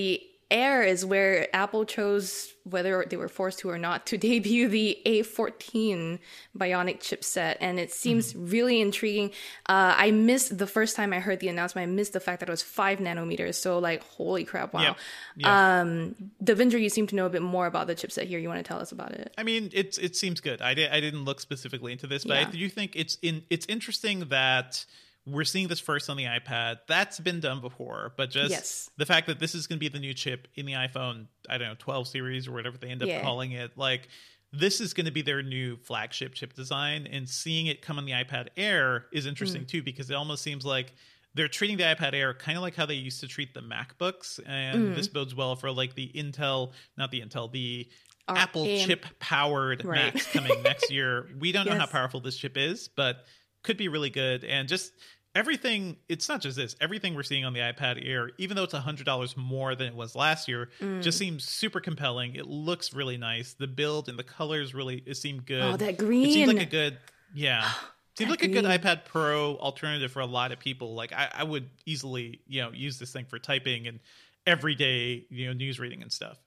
Air is where Apple chose, whether they were forced to or not, to debut the A fourteen Bionic chipset, and it seems mm-hmm. really intriguing. Uh, I missed the first time I heard the announcement. I missed the fact that it was five nanometers. So, like, holy crap! Wow. Yeah. Yeah. Um, Devindra, you seem to know a bit more about the chipset here. You want to tell us about it? I mean, it's it seems good. I did I didn't look specifically into this, but yeah. I do think it's in it's interesting that we're seeing this first on the iPad. That's been done before, but just yes. the fact that this is going to be the new chip in the iPhone, I don't know, twelve series or whatever they end up yeah. calling it, like this is going to be their new flagship chip design, and seeing it come on the iPad Air is interesting mm. too, because it almost seems like they're treating the iPad Air kind of like how they used to treat the MacBooks, and mm. this bodes well for like the Intel, not the Intel, the Our Apple A M- chip powered right. Macs coming next year. We don't yes. know how powerful this chip is, but could be really good. And just everything, it's not just this, everything we're seeing on the iPad Air, even though it's one hundred dollars more than it was last year, mm. just seems super compelling. It looks really nice. The build and the colors really it seem good. Oh, that green. It seems like a good, yeah. Seems that like green. a good iPad Pro alternative for a lot of people. Like I, I would easily, you know, use this thing for typing and everyday, you know, news reading and stuff.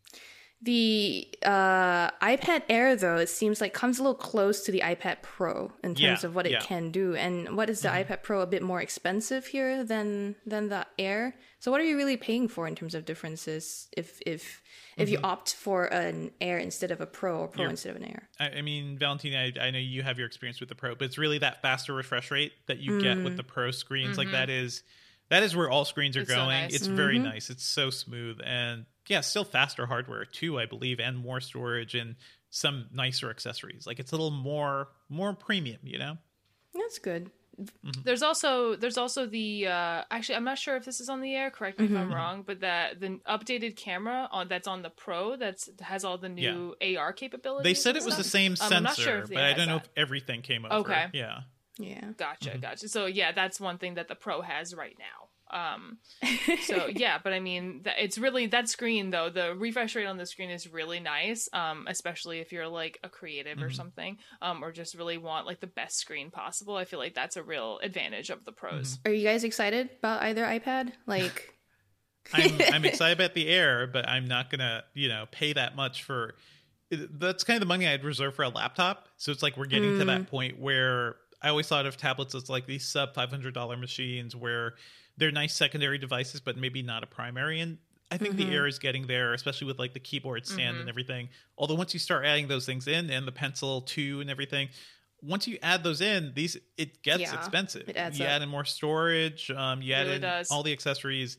The uh, iPad Air, though, it seems like comes a little close to the iPad Pro in terms yeah, of what it yeah. can do. And what is the mm-hmm. iPad Pro a bit more expensive here than than the Air? So what are you really paying for in terms of differences if if if mm-hmm. you opt for an Air instead of a Pro or Pro You're, instead of an Air? I, I mean, Valentina, I, I know you have your experience with the Pro, but it's really that faster refresh rate that you mm. get with the Pro screens. Mm-hmm. Like that is that is where all screens are it's going. So nice. It's mm-hmm. very nice. It's so smooth and yeah, still faster hardware too, I believe, and more storage and some nicer accessories. Like it's a little more more premium, you know? That's good. Mm-hmm. There's also there's also the uh, actually I'm not sure if this is on the Air. Correct me mm-hmm. if I'm wrong, but that the updated camera on that's on the Pro that's has all the new yeah. A R capabilities. They said it was stuff. the same sensor, um, sure but I don't know that. if everything came over. Okay. Yeah. Yeah. Gotcha. Mm-hmm. Gotcha. So yeah, that's one thing that the Pro has right now. Um, so yeah, but I mean, th- it's really that screen though. The refresh rate on the screen is really nice, um, especially if you're like a creative mm-hmm. or something, um, or just really want like the best screen possible. I feel like that's a real advantage of the Pros. Mm-hmm. Are you guys excited about either iPad? Like, I'm I'm excited about the Air, but I'm not gonna you know pay that much for. That's kind of the money I'd reserve for a laptop. So it's like we're getting mm. to that point where I always thought of tablets as like these sub five hundred dollars machines where they're nice secondary devices, but maybe not a primary. And I think mm-hmm. the Air is getting there, especially with like the keyboard stand mm-hmm. and everything. Although once you start adding those things in and the Pencil two and everything, once you add those in, these it gets yeah, expensive. It adds you up. add in more storage, um, you it add really in does. all the accessories.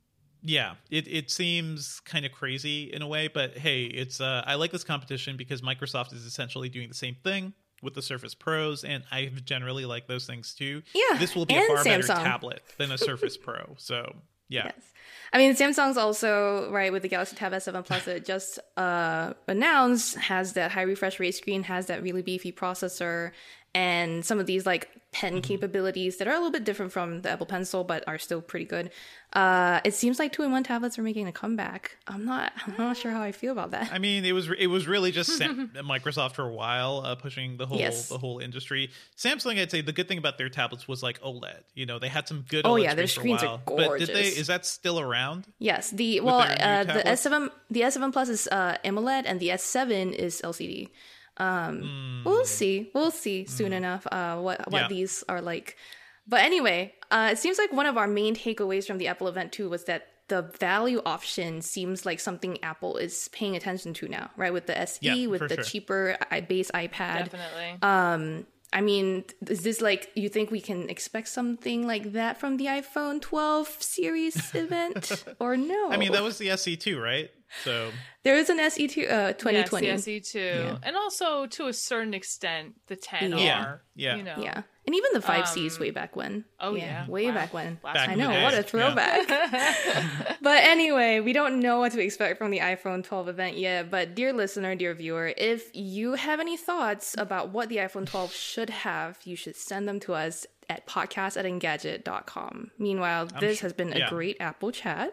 Yeah, it, it seems kind of crazy in a way, but hey, it's uh, I like this competition because Microsoft is essentially doing the same thing with the Surface Pros, and I generally like those things too. Yeah, this will be and a far Samsung. better tablet than a Surface Pro. So yeah. Yes. I mean, Samsung's also, right, with the Galaxy Tab S seven Plus, it just uh, announced, has that high refresh rate screen, has that really beefy processor, and some of these like pen mm-hmm. capabilities that are a little bit different from the Apple Pencil, but are still pretty good. Uh, it seems like two-in-one tablets are making a comeback. I'm not, I'm not sure how I feel about that. I mean, it was it was really just Sam- Microsoft for a while uh, pushing the whole yes. the whole industry. Samsung, I'd say the good thing about their tablets was like OLED. You know, they had some good. Oh OLED yeah, their screens screens for a while. are gorgeous. But did they? Is that still around? Yes. The well, uh, the tablets? S seven, the S seven Plus is uh, AMOLED, and the S seven is L C D. Um, mm. We'll see. We'll see soon mm. enough uh, what what yeah. these are like. But anyway, uh, it seems like one of our main takeaways from the Apple event too was that the value option seems like something Apple is paying attention to now, right? With the S E, yeah, with the sure. cheaper base iPad. Definitely. Um, I mean, is this like, you think we can expect something like that from the iPhone twelve series event or no? I mean, that was the S E too, right? So there is an S E two, uh, twenty twenty. Yes, the S E two. Yeah. And also, to a certain extent, the ten R. Yeah, yeah. You know. Yeah. And even the five Cs um, way back when. Oh, yeah. yeah. Way wow. back when. Back I know, day. what a throwback. Yeah. But anyway, we don't know what to expect from the iPhone twelve event yet. But dear listener, dear viewer, if you have any thoughts about what the iPhone twelve should have, you should send them to us at podcast at engadget dot com. Meanwhile, I'm this sure, has been yeah. a great Apple chat.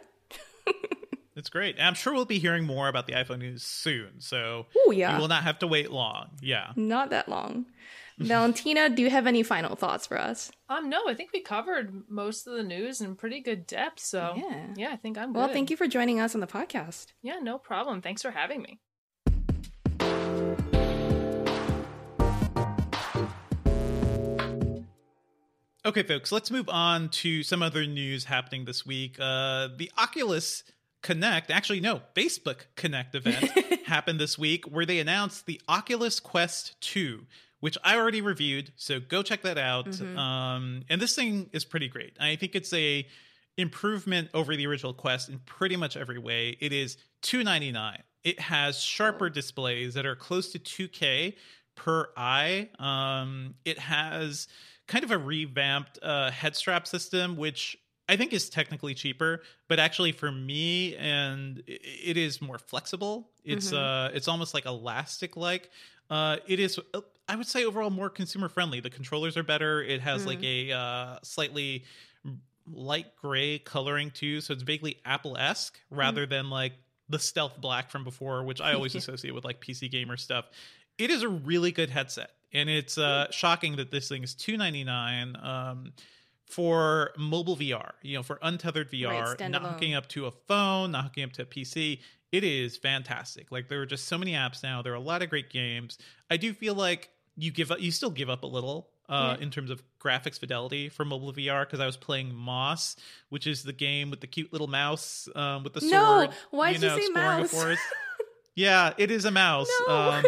It's great. And I'm sure we'll be hearing more about the iPhone news soon. So Ooh, yeah. you will not have to wait long. Yeah. Not that long. Valentina, do you have any final thoughts for us? Um, no, I think we covered most of the news in pretty good depth. So Yeah. yeah, I think I'm Well, good. thank you for joining us on the podcast. Yeah, no problem. Thanks for having me. Okay, folks, let's move on to some other news happening this week. Uh, the Oculus Connect, actually, no, Facebook Connect event happened this week where they announced the Oculus Quest two, which I already reviewed. So go check that out. Mm-hmm. Um, and this thing is pretty great. I think it's a improvement over the original Quest in pretty much every way. It is two ninety-nine. It has sharper displays that are close to two K per eye. Um, it has kind of a revamped uh, head strap system, which I think is technically cheaper, but actually for me, and it is more flexible. It's mm-hmm. uh, it's almost like elastic like. Uh, it is, I would say, overall more consumer friendly. The controllers are better. It has mm. like a uh, slightly light gray coloring too, so it's vaguely Apple-esque rather mm. than like the stealth black from before, which I always associate with like P C gamer stuff. It is a really good headset, and it's uh, shocking that this thing is two ninety-nine um, for mobile V R. You know, for untethered V R, right, not hooking up to a phone, not hooking up to a P C. It is fantastic. Like, there are just so many apps now. There are a lot of great games. I do feel like you give up, you still give up a little uh, yeah. in terms of graphics fidelity for mobile V R, because I was playing Moss, which is the game with the cute little mouse um, with the sword. No, why did you, know, you say mouse? Yeah, it is a mouse. No. Um,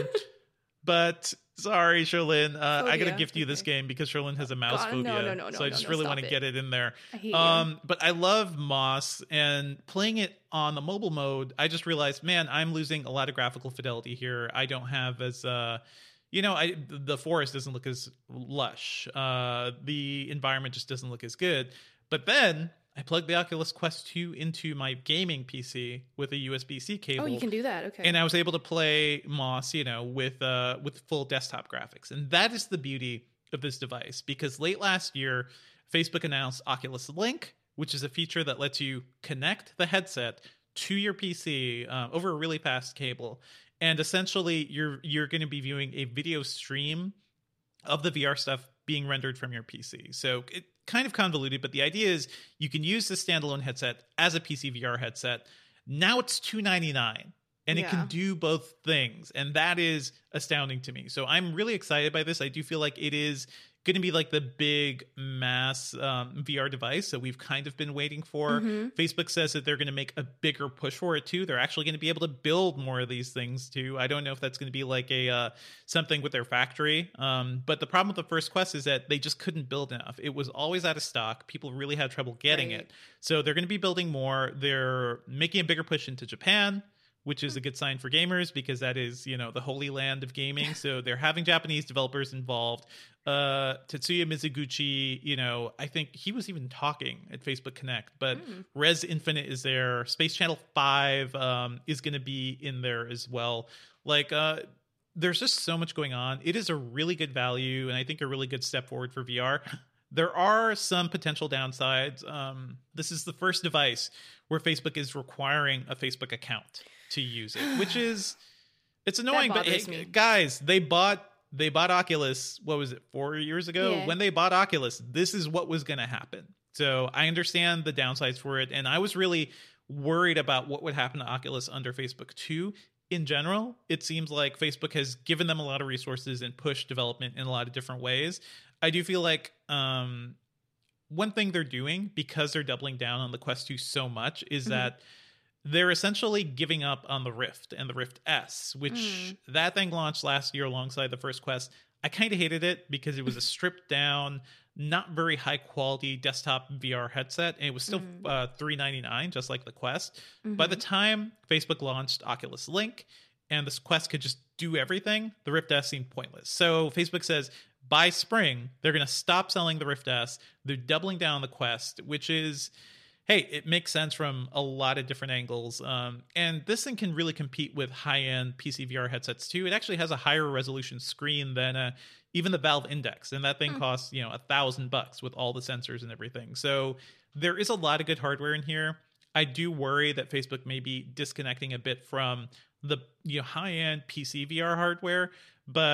but sorry, Sherlyn, uh, I gotta gift you okay. this game because Sherlyn has a mouse God, phobia. no, no, no, no, so I just no, really no, want to get it in there. I hate um, you. But I love Moss, and playing it on the mobile mode, I just realized, man, I'm losing a lot of graphical fidelity here. I don't have as uh, you know, I the forest doesn't look as lush. Uh, the environment just doesn't look as good. But then I plugged the Oculus Quest two into my gaming P C with a U S B-C cable. Oh, you can do that. Okay. And I was able to play Moss, you know, with uh, with full desktop graphics. And that is the beauty of this device, because late last year, Facebook announced Oculus Link, which is a feature that lets you connect the headset to your P C uh, over a really fast cable. And essentially, you're you're going to be viewing a video stream of the V R stuff being rendered from your P C. So it kind of convoluted, but the idea is you can use the standalone headset as a P C V R headset. Now it's two ninety-nine, and yeah. it can do both things, and that is astounding to me. So I'm really excited by this. I do feel like it is going to be like the big mass um, V R device that we've kind of been waiting for. Mm-hmm. Facebook says that they're going to make a bigger push for it too. They're actually going to be able to build more of these things too. I don't know if that's going to be like a uh, something with their factory. Um, but the problem with the first Quest is that they just couldn't build enough. It was always out of stock. People really had trouble getting right. it. So they're going to be building more. They're making a bigger push into Japan, which is a good sign for gamers, because that is, you know, the holy land of gaming. So they're having Japanese developers involved. Uh, Tetsuya Mizuguchi, you know, I think he was even talking at Facebook Connect, but mm. Res Infinite is there. Space Channel five um, is going to be in there as well. Like, uh, there's just so much going on. It is a really good value, and I think a really good step forward for V R. There are some potential downsides. Um, this is the first device where Facebook is requiring a Facebook account to use it, which is, it's annoying. But hey, guys, they bought they bought Oculus. What was it, four years ago? Yeah. When they bought Oculus, this is what was going to happen. So I understand the downsides for it, and I was really worried about what would happen to Oculus under Facebook two. In general, it seems like Facebook has given them a lot of resources and pushed development in a lot of different ways. I do feel like um, one thing they're doing, because they're doubling down on the Quest two so much, is mm-hmm. that they're essentially giving up on the Rift and the Rift S, which mm. that thing launched last year alongside the first Quest. I kind of hated it because it was a stripped down, not very high quality desktop V R headset, and it was still mm. uh, three ninety-nine, just like the Quest. Mm-hmm. By the time Facebook launched Oculus Link and this Quest could just do everything, the Rift S seemed pointless. So Facebook says by spring, they're going to stop selling the Rift S. They're doubling down on the Quest, which is, hey, it makes sense from a lot of different angles. Um, and this thing can really compete with high-end P C V R headsets too. It actually has a higher resolution screen than uh, even the Valve Index. And that thing mm. costs, you know, a thousand bucks with all the sensors and everything. So there is a lot of good hardware in here. I do worry that Facebook may be disconnecting a bit from the, you know, high-end P C V R hardware, but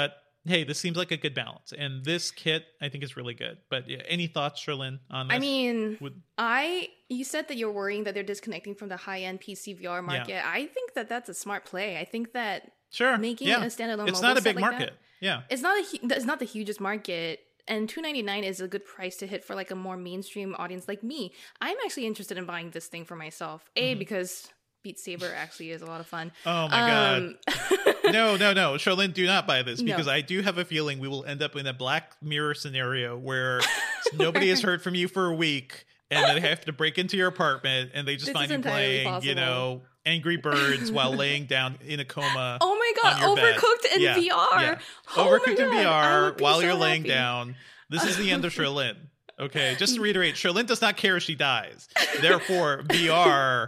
hey, this seems like a good balance. And this kit, I think, is really good. But yeah, any thoughts, Cherlynn, on this? I mean, Would... I you said that you're worrying that they're disconnecting from the high-end P C V R market. Yeah. I think that that's a smart play. I think that sure, making yeah. a standalone it's mobile not a set big like market. That, yeah, it's not a hu- it's not the hugest market. And two ninety-nine is a good price to hit for like a more mainstream audience like me. I'm actually interested in buying this thing for myself. A, mm-hmm. because Beat Saber actually is a lot of fun. Oh my um, god. no, no, no. Cherlynn, do not buy this because no. I do have a feeling we will end up in a Black Mirror scenario where nobody has heard from you for a week and then they have to break into your apartment and they just this find you playing, possible. you know, Angry Birds while laying down in a coma. Oh my god, Overcooked bed. in yeah, V R. Yeah. Oh Overcooked in V R while so you're laying happy. down. This is the end of Cherlynn. Okay, just to reiterate, Cherlynn does not care if she dies. Therefore, V R.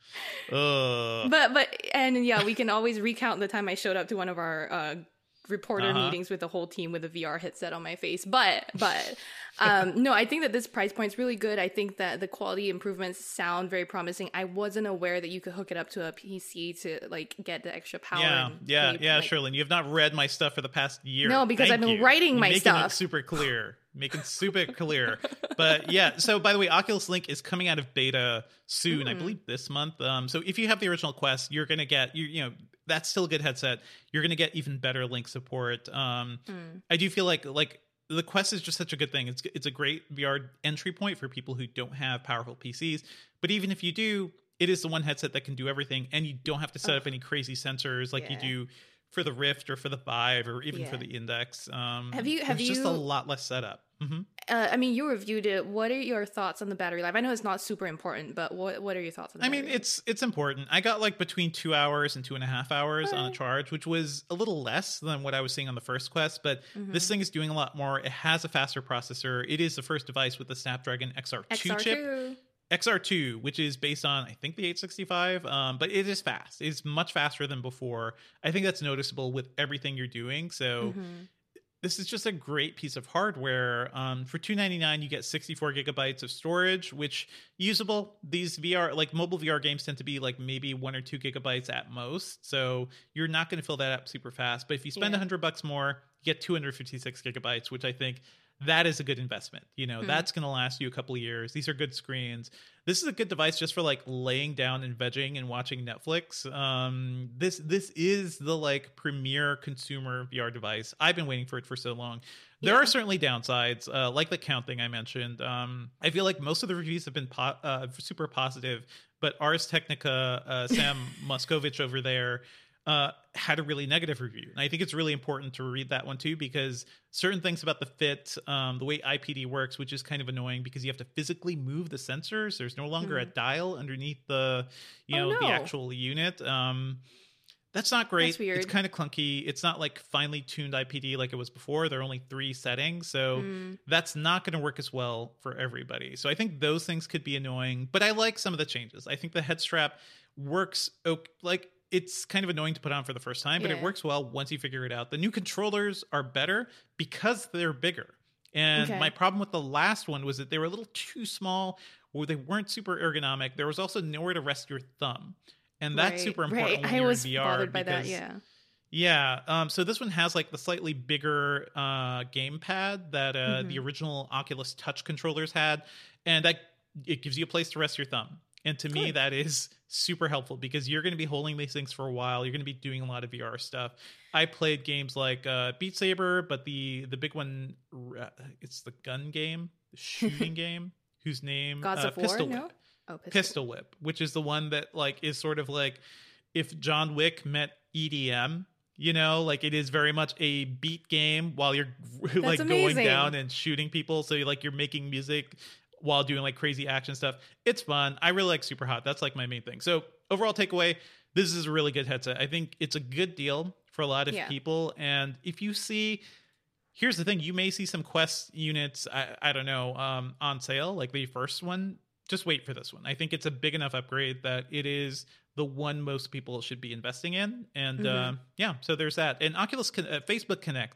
Ugh. But but and yeah, we can always recount the time I showed up to one of our uh, reporter uh-huh. meetings with the whole team with a V R headset on my face. But but um, no, I think that this price point is really good. I think that the quality improvements sound very promising. I wasn't aware that you could hook it up to a P C to like get the extra power. Yeah, and yeah, play, yeah, like, Cherlynn. You have not read my stuff for the past year. No, because Thank I've been you. writing You're my making stuff. It super clear. Making super clear. But yeah, so by the way, Oculus Link is coming out of beta soon, mm. I believe this month. Um, so if you have the original Quest, you're going to get, you, you know, that's still a good headset. You're going to get even better Link support. Um, mm. I do feel like, like, the Quest is just such a good thing. It's it's a great V R entry point for people who don't have powerful P Cs. But even if you do, it is the one headset that can do everything, and you don't have to set oh. up any crazy sensors like yeah. you do for the Rift or for the Vive or even yeah. for the Index. Um, have you? Have there's you? Just a lot less setup. Mm-hmm. Uh, I mean, you reviewed it. What are your thoughts on the battery life? I know it's not super important, but what what are your thoughts on the I battery mean, life? it's it's important. I got like between two hours and two and a half hours right. on a charge, which was a little less than what I was seeing on the first Quest. But mm-hmm. this thing is doing a lot more. It has a faster processor. It is the first device with the Snapdragon X R two X R two. chip. X R two, which is based on, I think, the eight sixty-five, um, but it is fast. It's much faster than before. I think that's noticeable with everything you're doing. So mm-hmm. this is just a great piece of hardware. Um, for two ninety-nine, you get sixty-four gigabytes of storage, which usable. These V R, like mobile V R games tend to be like maybe one or two gigabytes at most. So you're not going to fill that up super fast. But if you spend a yeah. hundred bucks more, you get two hundred fifty-six gigabytes, which I think that is a good investment. You know, mm. that's going to last you a couple of years. These are good screens. This is a good device just for like laying down and vegging and watching Netflix. Um, this this is the like premier consumer V R device. I've been waiting for it for so long. There yeah. are certainly downsides, uh, like the count thing I mentioned. Um, I feel like most of the reviews have been po- uh, super positive, but Ars Technica, uh, Sam Moskovich over there, Uh, had a really negative review. And I think it's really important to read that one too, because certain things about the Fit, um, the way I P D works, which is kind of annoying because you have to physically move the sensors. There's no longer mm. a dial underneath the, you oh, know, no. the actual unit. Um, that's not great. That's weird. It's kind of clunky. It's not like finely tuned I P D like it was before. There are only three settings. So mm. that's not going to work as well for everybody. So I think those things could be annoying, but I like some of the changes. I think the head strap works okay, like, it's kind of annoying to put on for the first time, but yeah. it works well once you figure it out. The new controllers are better because they're bigger. And okay. my problem with the last one was that they were a little too small, or they weren't super ergonomic. There was also nowhere to rest your thumb. And that's right, super important right. when I you're was in V R. bothered by because, that, yeah. Yeah. Um, so this one has like the slightly bigger uh, gamepad that uh, mm-hmm. the original Oculus Touch controllers had. And that it gives you a place to rest your thumb. And to Good. me, that is super helpful because you're going to be holding these things for a while. You're going to be doing a lot of V R stuff. I played games like uh, Beat Saber, but the the big one, uh, it's the gun game, the shooting game, whose name Gods uh, of War, Pistol no? Whip. Oh, Pistol. Pistol Whip, which is the one that like is sort of like if John Wick met E D M. You know, like it is very much a beat game while you're like amazing. going down and shooting people. So like you're making music while doing like crazy action stuff. It's fun. I really like Super Hot. That's like my main thing. So overall takeaway, this is a really good headset. I think it's a good deal for a lot of yeah. people. And if you see, here's the thing, you may see some Quest units, I, I don't know, um, on sale, like the first one. Just wait for this one. I think it's a big enough upgrade that it is the one most people should be investing in. And mm-hmm. uh, yeah, so there's that. And Oculus, uh, Facebook Connect,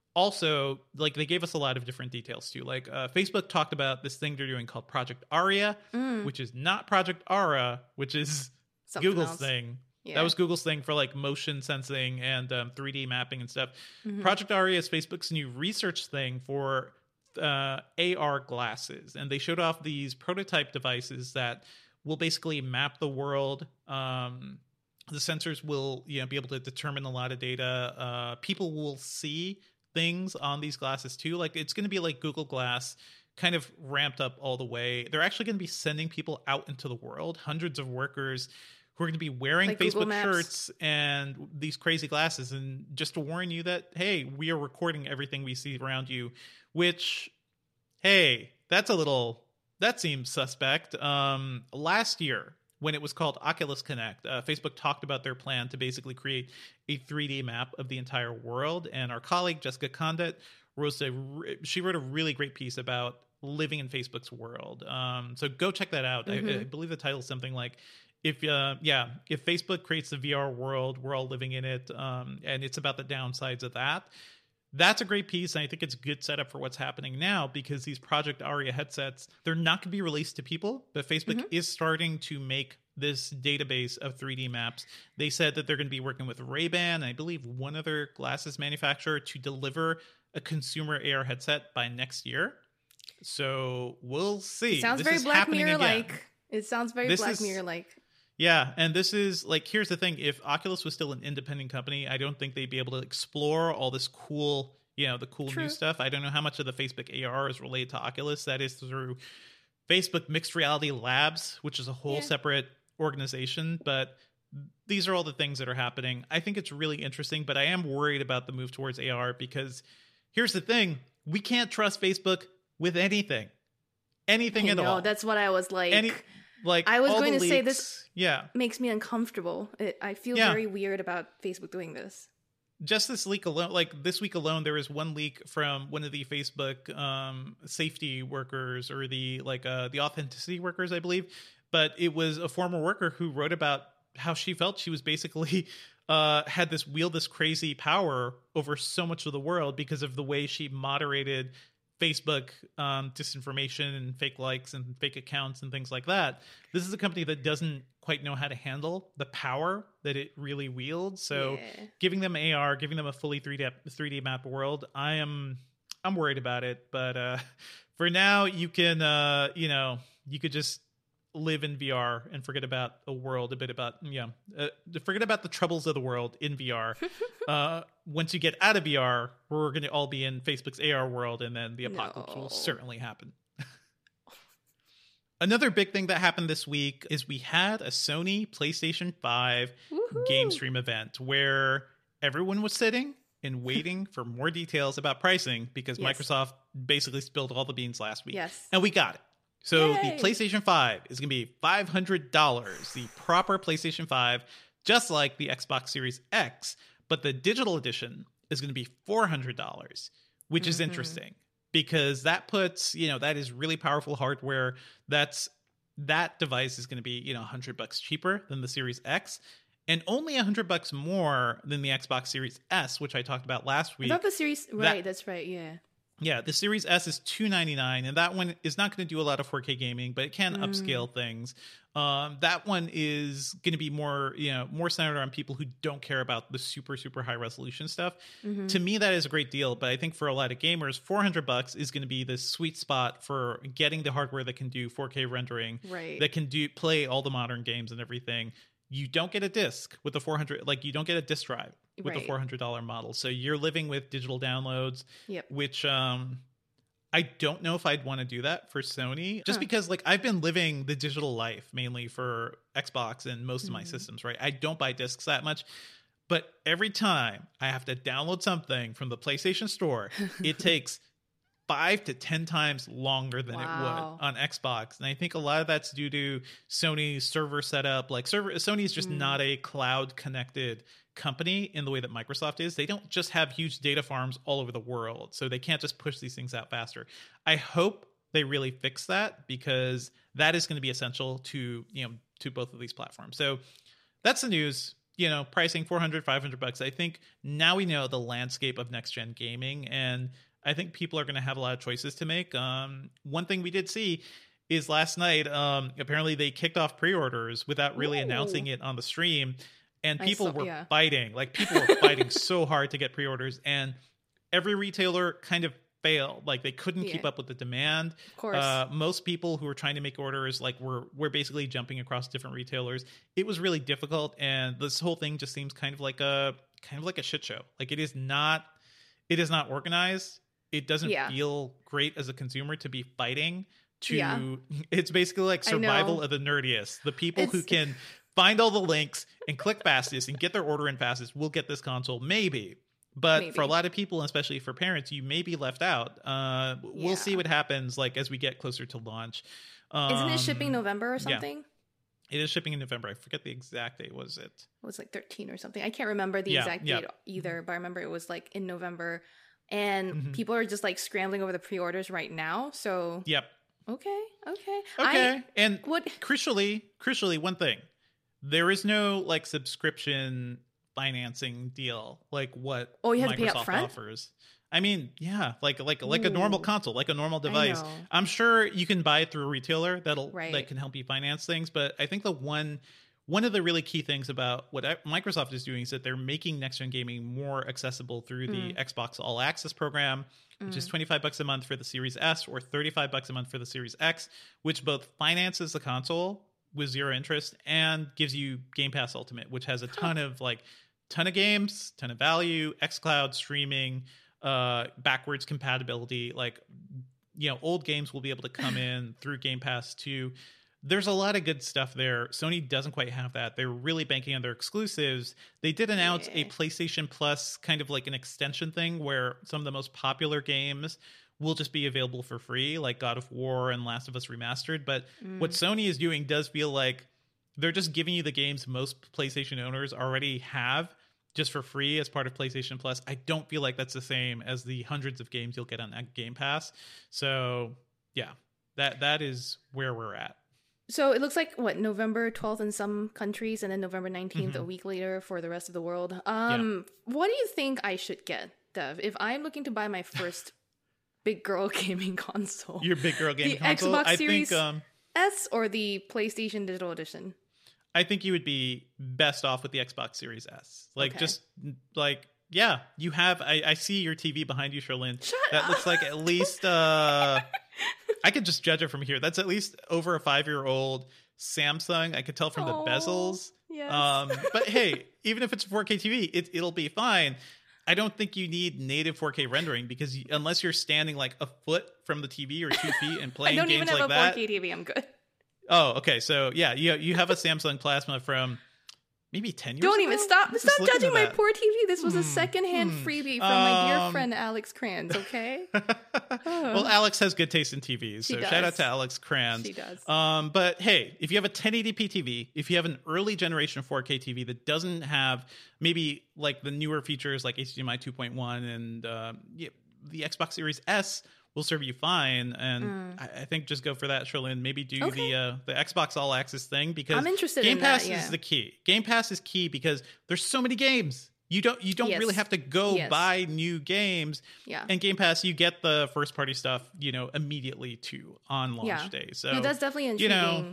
also, like they gave us a lot of different details too. Like uh, Facebook talked about this thing they're doing called Project Aria, mm. which is not Project Aura, which is Something Google's else. thing. Yeah. That was Google's thing for like motion sensing and um, three D mapping and stuff. Mm-hmm. Project Aria is Facebook's new research thing for uh, A R glasses. And they showed off these prototype devices that will basically map the world. Um, the sensors will, you know, be able to determine a lot of data. Uh, people will see things on these glasses too. Like it's going to be like Google Glass, kind of ramped up all the way. They're actually going to be sending people out into the world, hundreds of workers who are going to be wearing Like Google Facebook Maps. shirts and these crazy glasses. And just to warn you that, hey, we are recording everything we see around you, which, hey, that's a little, that seems suspect. Um, last year, when it was called Oculus Connect, uh, Facebook talked about their plan to basically create a three D map of the entire world. And our colleague, Jessica Condit, wrote a, she wrote a really great piece about living in Facebook's world. Um, so go check that out. Mm-hmm. I, I believe the title is something like, if uh, yeah, if Facebook creates the V R world, we're all living in it. Um, and it's about the downsides of that. That's a great piece. And I think it's a good setup for what's happening now, because these Project Aria headsets, they're not going to be released to people, but Facebook mm-hmm. is starting to make this database of three D maps. They said that they're going to be working with Ray-Ban, and I believe one other glasses manufacturer, to deliver a consumer A R headset by next year. So we'll see. It sounds this very is Black Mirror-like. again. It sounds very This Black is- Mirror-like. Yeah, and this is like, here's the thing. If Oculus was still an independent company, I don't think they'd be able to explore all this cool, you know, the cool True. new stuff. I don't know how much of the Facebook A R is related to Oculus. That is through Facebook Mixed Reality Labs, which is a whole Yeah. separate organization. But these are all the things that are happening. I think it's really interesting, but I am worried about the move towards A R, because here's the thing. We can't trust Facebook with anything. Anything I at know, all. that's what I was like. Any, like I was all going the to say leaks- this- Yeah. makes me uncomfortable. It, I feel Yeah. very weird about Facebook doing this. Just this leak alone, like this week alone, there was one leak from one of the Facebook um, safety workers, or the like uh, the authenticity workers, I believe. But it was a former worker who wrote about how she felt she was basically uh, had this wield this crazy power over so much of the world because of the way she moderated Facebook um, disinformation and fake likes and fake accounts and things like that. This is a company that doesn't quite know how to handle the power that it really wields. So Yeah. giving them A R, giving them a fully three D three D map world, I am I'm worried about it. But uh, for now, you can uh, you know you could just live in V R and forget about a world, a bit about yeah, uh, forget about the troubles of the world in V R. uh, once you get out of V R, we're going to all be in Facebook's A R world, and then the apocalypse No. will certainly happen. Another big thing that happened this week is we had a Sony PlayStation five Woohoo. game stream event where everyone was sitting and waiting for more details about pricing, because Yes. Microsoft basically spilled all the beans last week. Yes. And we got it. So Yay. the PlayStation five is going to be five hundred dollars, the proper PlayStation five, just like the Xbox Series X. But the digital edition is going to be four hundred dollars, which is Mm-hmm. interesting, because that puts, you know, that is really powerful hardware. That's that device is going to be, you know, one hundred bucks cheaper than the Series X, and only one hundred bucks more than the Xbox Series S, which I talked about last I week. thought the series, right? That's right. Yeah. Yeah, the Series S is two ninety-nine, and that one is not going to do a lot of four K gaming, but it can Mm. upscale things. Um, that one is going to be more, you know, more centered on people who don't care about the super, super high resolution stuff. Mm-hmm. To me, that is a great deal, but I think for a lot of gamers, four hundred bucks is going to be the sweet spot for getting the hardware that can do four K rendering, Right. that can do play all the modern games and everything. You don't get a disc with the four hundred, like you don't get a disc drive with the Right. four hundred dollars model. So you're living with digital downloads, Yep. which um I don't know if I'd want to do that for Sony, just Huh. because like I've been living the digital life mainly for Xbox and most of my Mhm. systems, right? I don't buy discs that much. But every time I have to download something from the PlayStation Store, it takes five to ten times longer than Wow. it would on Xbox. And I think a lot of that's due to Sony's server setup. Like server Sony is just Mm. not a cloud connected company in the way that Microsoft is. They don't just have huge data farms all over the world, so they can't just push these things out faster. I hope they really fix that, because that is going to be essential to, you know, to both of these platforms. So that's the news. You know, pricing four hundred, five hundred bucks. I think now we know the landscape of next gen gaming, and I think people are going to have a lot of choices to make. Um, one thing we did see is last night, um, apparently they kicked off pre-orders without really Ooh. announcing it on the stream. and I people saw- were yeah. fighting. Like people were fighting so hard to get pre-orders, and every retailer kind of failed. Like they couldn't Yeah. keep up with the demand. Of course. Uh, most people who were trying to make orders like were were basically jumping across different retailers. It was really difficult, and this whole thing just seems kind of like a kind of like a shit show. Like it is not it is not organized. It doesn't Yeah. feel great as a consumer to be fighting to Yeah. it's basically like I know. survival of the nerdiest. The people who It's- can find all the links and click fastest and get their order in fastest will get this console, maybe. But Maybe. for a lot of people, especially for parents, you may be left out. Uh, we'll Yeah. see what happens like as we get closer to launch. Isn't it shipping Um, November or something? It is shipping in November. I forget the exact date. Was it? It was like thirteen or something. I can't remember the Yeah, exact yeah. date either, but I remember it was like in November. And Mhm. people are just like scrambling over the pre-orders right now. So Yep. okay, okay, Okay. I, and what? crucially, crucially, one thing: there is no like subscription financing deal like what Oh, you have to pay Microsoft up front? offers. I mean, yeah, like like like a normal Ooh. console, like a normal device. know. I'm sure you can buy it through a retailer that'll Right. that can help you finance things. But I think the one one of the really key things about what I- Microsoft is doing is that they're making next gen gaming more accessible through the Mm. Xbox All Access program, which is twenty-five bucks a month for the Series S or thirty-five bucks a month for the Series X, which both finances the console with zero interest and gives you Game Pass Ultimate, which has a ton of like ton of games, ton of value, xCloud streaming, uh backwards compatibility. Like, you know, old games will be able to come in through Game Pass too. There's a lot of good stuff there. Sony doesn't quite have that. They're really banking on their exclusives. They did announce a Yeah. PlayStation Plus kind of like an extension thing where some of the most popular games will just be available for free, like God of War and Last of Us Remastered. But what Sony is doing does feel like they're just giving you the games most PlayStation owners already have just for free as part of PlayStation Plus. I don't feel like that's the same as the hundreds of games you'll get on Game Pass. So yeah, that that is where we're at. So it looks like what, November twelfth in some countries, and then November nineteenth Mm-hmm. a week later for the rest of the world. Um, what do you think I should get, Dev, if I'm looking to buy my first big girl gaming console? Your big girl gaming The console. Xbox I Series think um, S or the PlayStation Digital Edition? I think you would be best off with the Xbox Series S. Like Okay. just like yeah, you have. I, I see your T V behind you, Sherlyn. Shut that up. looks like at least. uh I could just judge it from here. That's at least over a five-year-old Samsung. I could tell from Aw, the bezels. yes. Um, but hey, even if it's a four K T V, it, it'll be fine. I don't think you need native four K rendering because you, unless you're standing like a foot from the T V or two feet and I playing don't games even have like a that. four K T V. I'm good. Oh, okay. So yeah, you you have a Samsung Plasma from maybe ten years Don't ago? even stop. Just Stop looking judging at my that. poor T V. This was a Hmm, secondhand hmm. freebie from my dear Um, friend Alex Kranz. Okay. Well, Alex has good taste in T Vs, She so shout out does. to Alex Kranz. She does. Um, but hey, if you have a ten eighty p T V, if you have an early generation four K T V that doesn't have maybe like the newer features like H D M I two point one and um, yeah, the Xbox Series S will serve you fine. And I, I think just go for that, Sherlyn. Maybe do Mm. Okay. the uh, the Xbox All Access thing because I'm interested Game in that, Pass yeah. is the key. Game Pass is key because there's so many games. You don't you don't Yes. really have to go Yes. buy new games. Yeah. And Game Pass, you get the first party stuff, you know, immediately too on launch Yeah. day. So No, that's definitely you intriguing. know,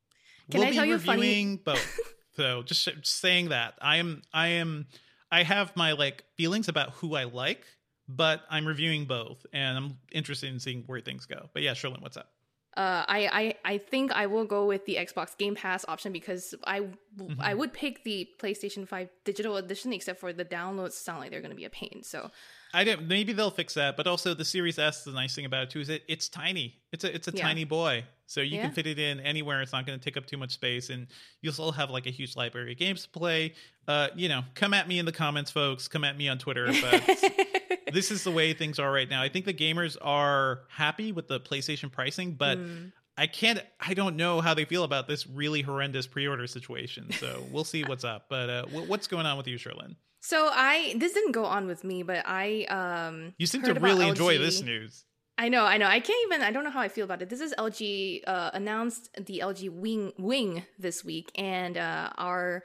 Can we'll I tell be you a funny- reviewing both. So just, just saying that I am, I am, I have my like feelings about who I like, but I'm reviewing both, and I'm interested in seeing where things go. But yeah, Sherlyn, what's up? Uh, I, I I think I will go with the Xbox Game Pass option because I Mm-hmm. I would pick the PlayStation five Digital Edition, except for the downloads sound like they're going to be a pain. So I don't. Maybe they'll fix that, but also the Series S. The nice thing about it too is it, it's tiny. It's a it's a Yeah. tiny boy, so you Yeah. can fit it in anywhere. It's not going to take up too much space, and you'll still have like a huge library of games to play. Uh, you know, come at me in the comments, folks. Come at me on Twitter, but this is the way things are right now. I think the gamers are happy with the PlayStation pricing, but Mm. I can't. I don't know how they feel about this really horrendous pre-order situation. So we'll see what's up. But uh, wh- what's going on with you, Sherlyn? so I this didn't go on with me, but I um You seem heard to about really L enjoy G. this news. I know, I know. I can't even. I don't know how I feel about it. This is L G uh, announced the L G Wing Wing this week, and uh, our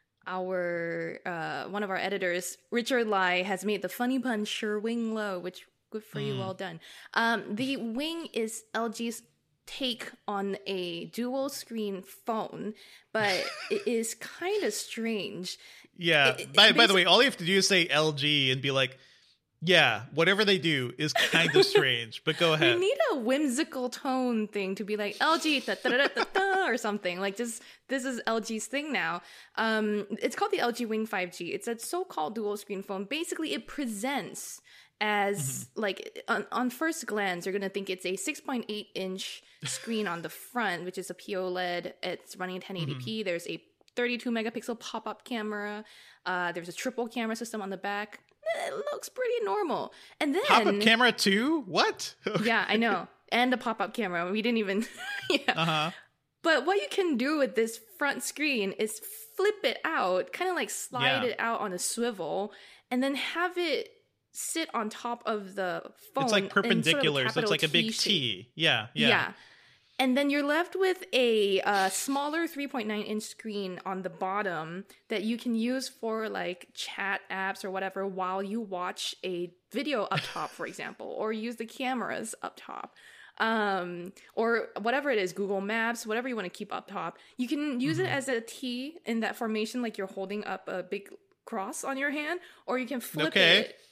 our uh, one of our editors, Richard Lai, has made the funny pun "sure wing low," which good for you, Mm. well done. Um, the Wing is L G's take on a dual screen phone, but it is kind of strange. Yeah. It, it, by, by the way, all you have to do is say L G and be like, yeah, whatever they do is kind of strange, but go ahead. We need a whimsical tone thing to be like L G da, da, da, da, da, or something. Like just this is L G's thing now. Um, it's called the L G Wing five G. It's a so-called dual screen phone. Basically, it presents as mm-hmm. like on, on first glance, you're gonna think it's a six point eight inch screen on the front, which is a P O L E D. It's running ten eighty p. Mm-hmm. There's a thirty-two megapixel pop-up camera. Uh, there's a triple camera system on the back. It looks pretty normal. And then pop-up camera too? What? Yeah, I know. And a pop-up camera. We didn't even yeah. Uh-huh. But what you can do with this front screen is flip it out, kind of like slide yeah. it out on a swivel, and then have it sit on top of the phone. It's like perpendicular, sort of so it's like a big T T. Yeah, yeah. Yeah. And then you're left with a uh, smaller three point nine inch screen on the bottom that you can use for like chat apps or whatever while you watch a video up top, for example, or use the cameras up top. Um, or whatever it is, Google Maps, whatever you want to keep up top. You can use mm-hmm. it as a T in that formation, like you're holding up a big cross on your hand, or you can flip okay. it.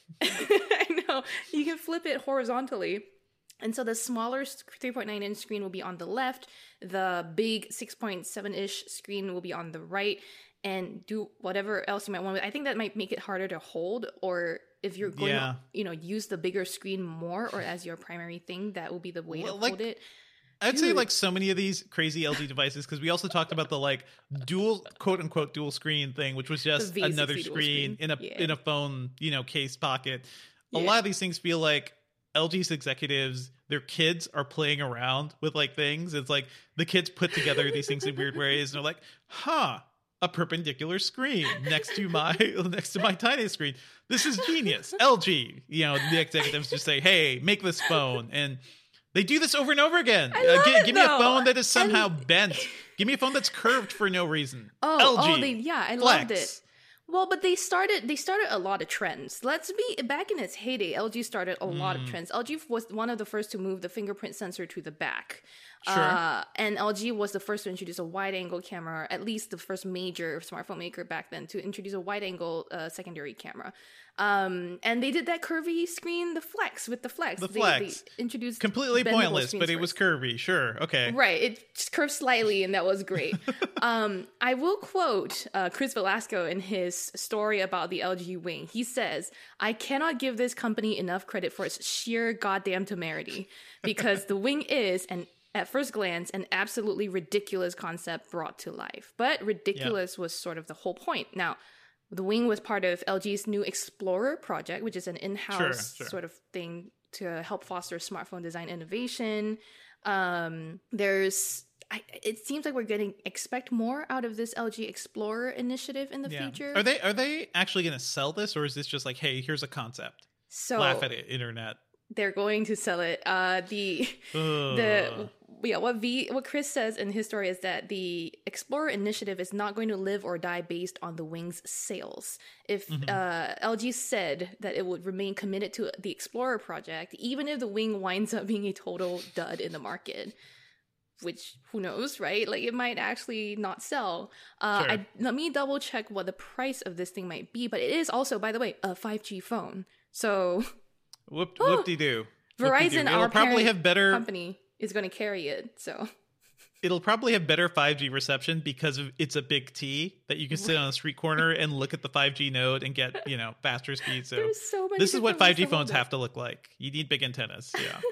I know. You can flip it horizontally. And so the smaller three point nine inch screen will be on the left. The big six point seven ish screen will be on the right. And do whatever else you might want. I think that might make it harder to hold. Or if you're going yeah. to, you know, use the bigger screen more or as your primary thing, that will be the way well, to like, hold it. I'd Dude. say like so many of these crazy L G devices, because we also talked about the like dual quote unquote dual screen thing, which was just another screen, screen in a yeah. in a phone, you know, case pocket. A yeah. lot of these things feel like L G's executives, their kids are playing around with like things. It's like the kids put together these things in weird ways, and they're like, huh, a perpendicular screen next to my next to my tiny screen. This is genius. L G, you know, the executives just say, hey, make this phone. And they do this over and over again. I love uh, g- it, give me a though. phone that is somehow and... bent. Give me a phone that's curved for no reason. Oh, L G. oh they, yeah, I Flex. loved it. Well, but they started they started a lot of trends. Let's be back in its heyday. L G started a mm. lot of trends. L G was one of the first to move the fingerprint sensor to the back. Sure. Uh, and L G was the first to introduce a wide-angle camera, at least the first major smartphone maker back then to introduce a wide-angle uh, secondary camera. Um, and they did that curvy screen, the Flex, with the Flex. The they, Flex. They introduced completely pointless, but it first. was curvy. Sure. Okay. Right. It just curved slightly, and that was great. um, I will quote uh, Chris Velasco in his story about the L G Wing. He says, I cannot give this company enough credit for its sheer goddamn temerity, because the Wing is, and at first glance, an absolutely ridiculous concept brought to life. But ridiculous yeah. was sort of the whole point. Now, the Wing was part of L G's new Explorer project, which is an in-house sure, sure. sort of thing to help foster smartphone design innovation. Um, there's, I, it seems like we're getting expect more out of this L G Explorer initiative in the yeah. future. Are they are they actually going to sell this, or is this just like, hey, here's a concept? So laugh at it, internet. They're going to sell it. Uh, the Ugh. the yeah, what V what Chris says in his story is that the Explorer initiative is not going to live or die based on the Wing's sales. If mm-hmm. uh, L G said that it would remain committed to the Explorer project, even if the Wing winds up being a total dud in the market, which who knows, right? Like it might actually not sell. Uh, sure. I, let me double check what the price of this thing might be, but it is also, by the way, a five G phone. So. Whoop whoop de doo. Verizon, It'll our probably have better company, is going to carry it. So it'll probably have better five G reception because of it's a big T that you can sit on a street corner and look at the five G node and get, you know, faster speed. So, so this is what five G phones have to look like. You need big antennas. Yeah.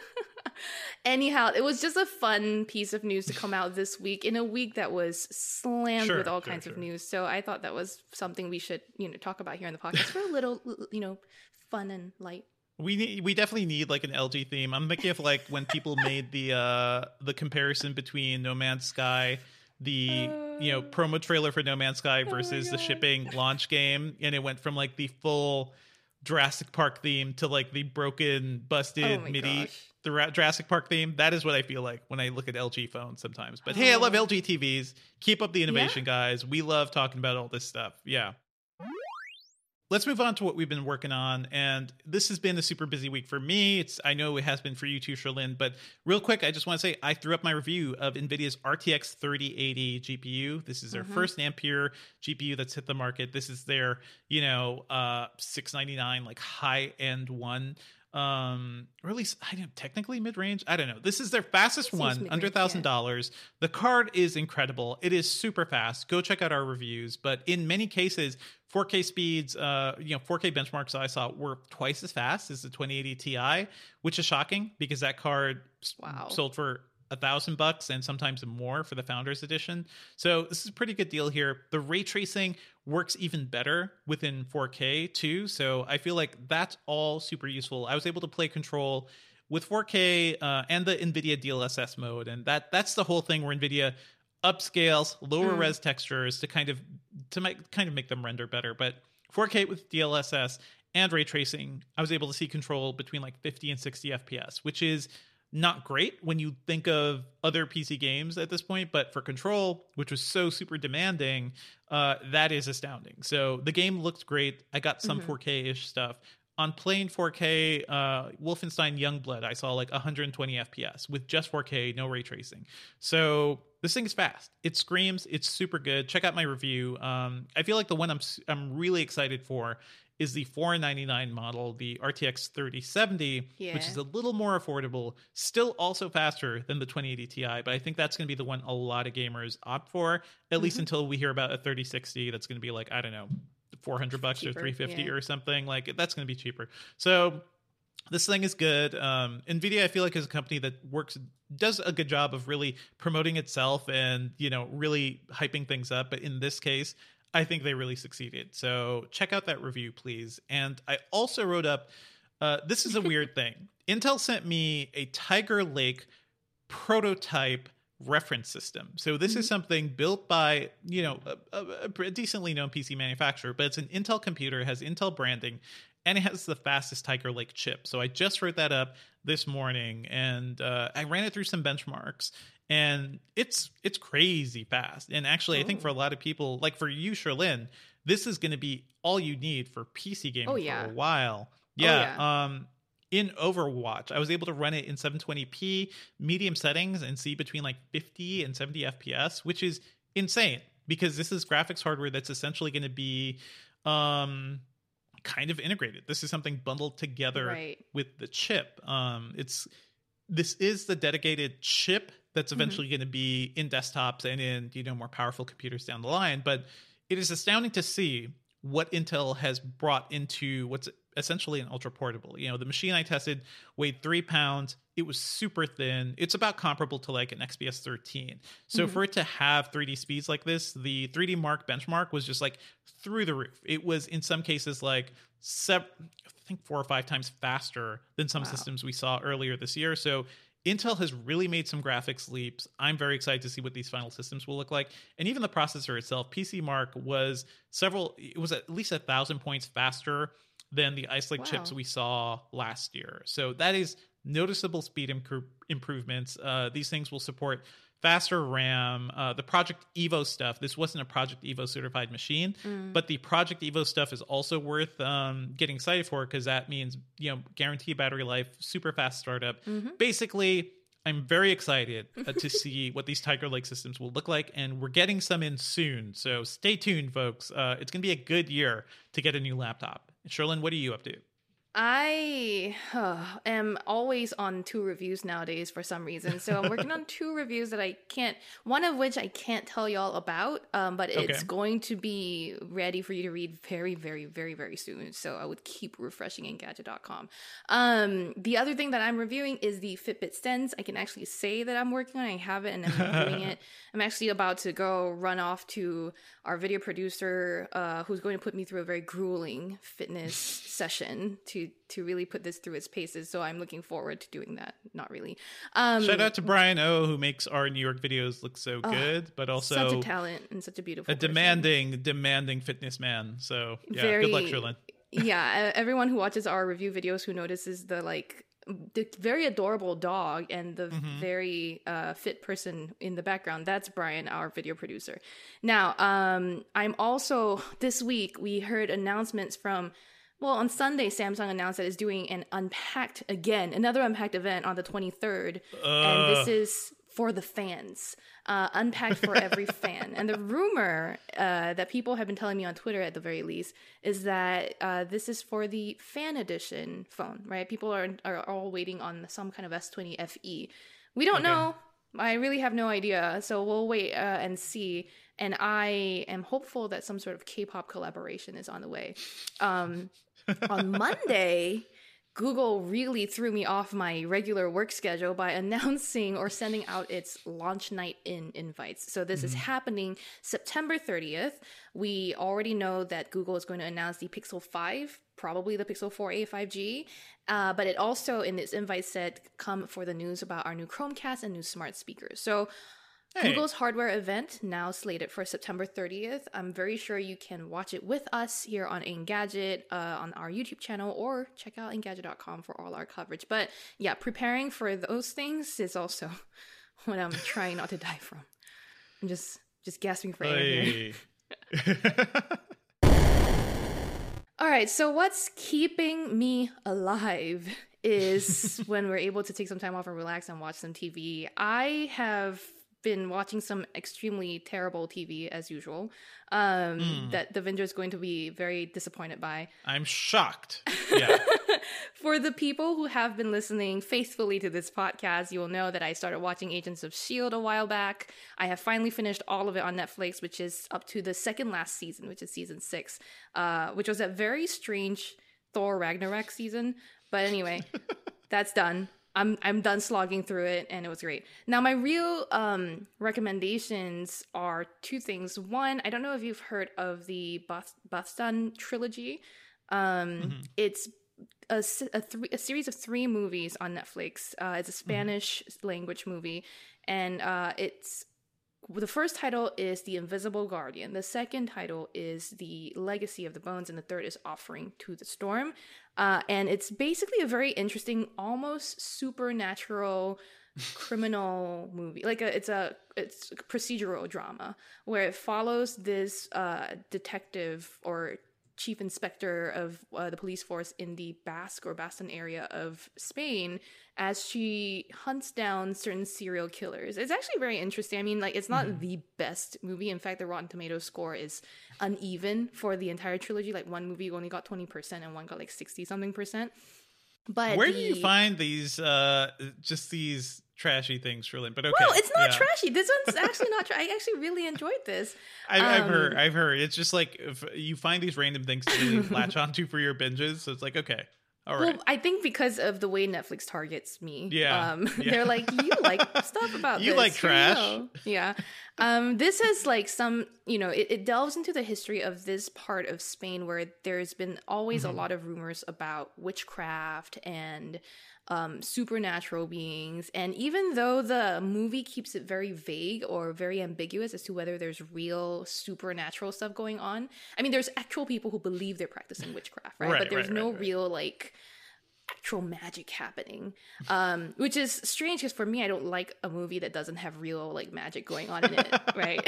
Anyhow, it was just a fun piece of news to come out this week in a week that was slammed sure, with all sure, kinds sure. of news. So I thought that was something we should, you know, talk about here in the podcast for a little, you know, fun and light. We need, we definitely need like an L G theme. I'm thinking of like when people made the uh, the comparison between No Man's Sky, the uh, you know promo trailer for No Man's Sky versus oh the shipping launch game, and it went from like the full Jurassic Park theme to like the broken, busted oh MIDI gosh. the Jurassic Park theme. That is what I feel like when I look at L G phones sometimes. But oh. hey, I love L G T Vs. Keep up the innovation, yeah. guys. We love talking about all this stuff. Yeah. let's move on to what we've been working on. And this has been a super busy week for me. It's I know it has been for you too, Cherlynn. But real quick, I just want to say I threw up my review of NVIDIA's R T X thirty eighty G P U. This is their mm-hmm. first Ampere G P U that's hit the market. This is their, you know, uh, six ninety-nine, like high-end one. Um, or at least, I don't technically mid-range. I don't know. This is their fastest one, under one thousand dollars. Yeah. The card is incredible. It is super fast. Go check out our reviews. But in many cases, four K speeds, uh, you know, four K benchmarks I saw were twice as fast as the twenty eighty Ti, which is shocking because that card wow. sold for a thousand bucks and sometimes more for the Founders Edition. So this is a pretty good deal here. The ray tracing works even better within four K too. So I feel like that's all super useful. I was able to play Control with four K uh, and the NVIDIA D L S S mode. And that that's the whole thing where NVIDIA upscales lower mm. res textures to kind of to make kind of make them render better. But four K with D L S S and ray tracing, I was able to see Control between like fifty and sixty F P S, which is not great when you think of other P C games at this point, but for Control, which was so super demanding, uh, that is astounding. So the game looked great. I got some mm-hmm. four K-ish stuff. On plain four K, uh, Wolfenstein Youngblood, I saw like one hundred twenty F P S with just four K, no ray tracing. So this thing is fast. It screams. It's super good. Check out my review. Um, I feel like the one I'm I'm really excited for is the four ninety-nine model, the R T X thirty seventy, yeah. which is a little more affordable, still also faster than the twenty eighty Ti, but I think that's going to be the one a lot of gamers opt for, at mm-hmm. least until we hear about a thirty sixty that's going to be like, I don't know, four hundred bucks cheaper, or three fifty yeah. or something. Like, that's going to be cheaper. So this thing is good. Um, NVIDIA, I feel like, is a company that works, does a good job of really promoting itself and, you know, really hyping things up. But in this case, I think they really succeeded. So check out that review, please. And I also wrote up, uh, this is a weird thing. Intel sent me a Tiger Lake prototype reference system. So this mm-hmm. is something built by, you know, a, a, a decently known P C manufacturer, but it's an Intel computer, has Intel branding, and it has the fastest Tiger Lake chip. So I just wrote that up this morning, and uh, I ran it through some benchmarks. And it's it's crazy fast. And actually, oh. I think for a lot of people, like for you, Cherlynn, this is going to be all you need for P C gaming oh, yeah. for a while. Yeah. Oh, yeah. Um, in Overwatch, I was able to run it in seven twenty p, medium settings, and see between like fifty and seventy F P S, which is insane because this is graphics hardware that's essentially going to be um, kind of integrated. This is something bundled together right. with the chip. Um, it's this is the dedicated chip that's eventually mm-hmm. going to be in desktops and in, you know, more powerful computers down the line. But it is astounding to see what Intel has brought into what's essentially an ultra portable. You know, the machine I tested weighed three pounds. It was super thin. It's about comparable to like an X P S thirteen. So mm-hmm. for it to have three D speeds like this, the three D Mark benchmark was just like through the roof. It was in some cases like seven, I think four or five times faster than some wow. systems we saw earlier this year. So Intel has really made some graphics leaps. I'm very excited to see what these final systems will look like. And even the processor itself, P C Mark was several, it was at least a thousand points faster than the Ice Lake wow. chips we saw last year. So that is noticeable speed imp- improvements. Uh, these things will support faster RAM, uh, the Project Evo stuff. This wasn't a Project Evo certified machine, mm. but the Project Evo stuff is also worth um, getting excited for because that means, you know, guaranteed battery life, super fast startup. Mm-hmm. Basically, I'm very excited uh, to see what these Tiger Lake systems will look like, and we're getting some in soon. So stay tuned, folks. Uh, it's going to be a good year to get a new laptop. Cherlynn, what are you up to? I uh, am always on two reviews nowadays for some reason. So I'm working on two reviews that I can't, one of which I can't tell y'all about, um, but it's okay. going to be ready for you to read very, very, very, very soon. So I would keep refreshing Engadget dot com. Um, the other thing that I'm reviewing is the Fitbit Sense. I can actually say that I'm working on it. I have it and I'm doing it. I'm actually about to go run off to our video producer, uh, who's going to put me through a very grueling fitness session to to really put this through its paces. So I'm looking forward to doing that. Not really. Um, Shout out to Brian O, who makes our New York videos look so oh, good, but also such a talent and such a beautiful a person. demanding, demanding fitness man. So yeah, very, good luck, Cherlynn. Yeah, everyone who watches our review videos who notices the like the very adorable dog and the Mm-hmm. very uh, fit person in the background, that's Brian, our video producer. Now, um, I'm also, this week, we heard announcements from, well, on Sunday, Samsung announced that it's doing an Unpacked, again, another Unpacked event on the twenty-third. Uh. And this is for the fans. Uh, Unpacked for every fan. And the rumor uh, that people have been telling me on Twitter, at the very least, is that uh, this is for the fan edition phone, right? People are are all waiting on some kind of S twenty F E. We don't Okay. know. I really have no idea. So we'll wait uh, and see. And I am hopeful that some sort of K-pop collaboration is on the way. Um, on Monday, Google really threw me off my regular work schedule by announcing or sending out its launch night in invites. So this is happening September thirtieth. We already know that Google is going to announce the Pixel five, probably the Pixel four a five G. Uh, but it also, in its invite, said come for the news about our new Chromecast and new smart speakers. So Hey. Google's hardware event, now slated for September thirtieth. I'm very sure you can watch it with us here on Engadget, uh, on our YouTube channel, or check out engadget dot com for all our coverage. But yeah, preparing for those things is also what I'm trying not to die from. I'm just just gasping for air here. Hey. All right, so what's keeping me alive is when we're able to take some time off and relax and watch some T V. I have been watching some extremely terrible T V as usual, um, Mm. that Devinder is going to be very disappointed by. I'm shocked. Yeah. For the people who have been listening faithfully to this podcast, you will know that I started watching Agents of S H I E L D a while back. I have finally finished all of it on Netflix, which is up to the second last season, which is season six, uh, which was that very strange Thor Ragnarok season. But anyway, that's done. I'm I'm done slogging through it, and it was great. Now, my real um, recommendations are two things. One, I don't know if you've heard of the Bas- Bastan trilogy. Um, Mm-hmm. It's a, s- a, three, a series of three movies on Netflix. Uh, it's a Spanish language movie, and uh, it's the first title is The Invisible Guardian. The second title is The Legacy of the Bones, and the third is Offering to the Storm. Uh, and it's basically a very interesting, almost supernatural criminal movie. Like a, it's a it's a procedural drama where it follows this uh, detective or chief inspector of uh, the police force in the Basque or Bastan area of Spain as she hunts down certain serial killers. It's actually very interesting. I mean, like, it's not mm-hmm. the best movie. In fact, the Rotten Tomatoes score is uneven for the entire trilogy. Like, one movie only got twenty percent and one got like sixty something percent. But where the... do you find these uh just these trashy things, Sherlyn? But okay, well, it's not yeah. trashy. This one's actually not. Tra- I actually really enjoyed this. I've, um, I've heard. I've heard. It's just like if you find these random things to really latch onto for your binges. So it's like, okay, all right. Well, I think because of the way Netflix targets me, Yeah, um, yeah. they're like, you like stuff about You this. like Here you trash. go." Yeah. Um, this has like some, you know, it, it delves into the history of this part of Spain where there's been always Mm-hmm. a lot of rumors about witchcraft and um, supernatural beings. And even though the movie keeps it very vague or very ambiguous as to whether there's real supernatural stuff going on, I mean, there's actual people who believe they're practicing witchcraft, right? Right, but there's right, no right, right. real like actual magic happening, um which is strange because for me, I don't like a movie that doesn't have real like magic going on in it,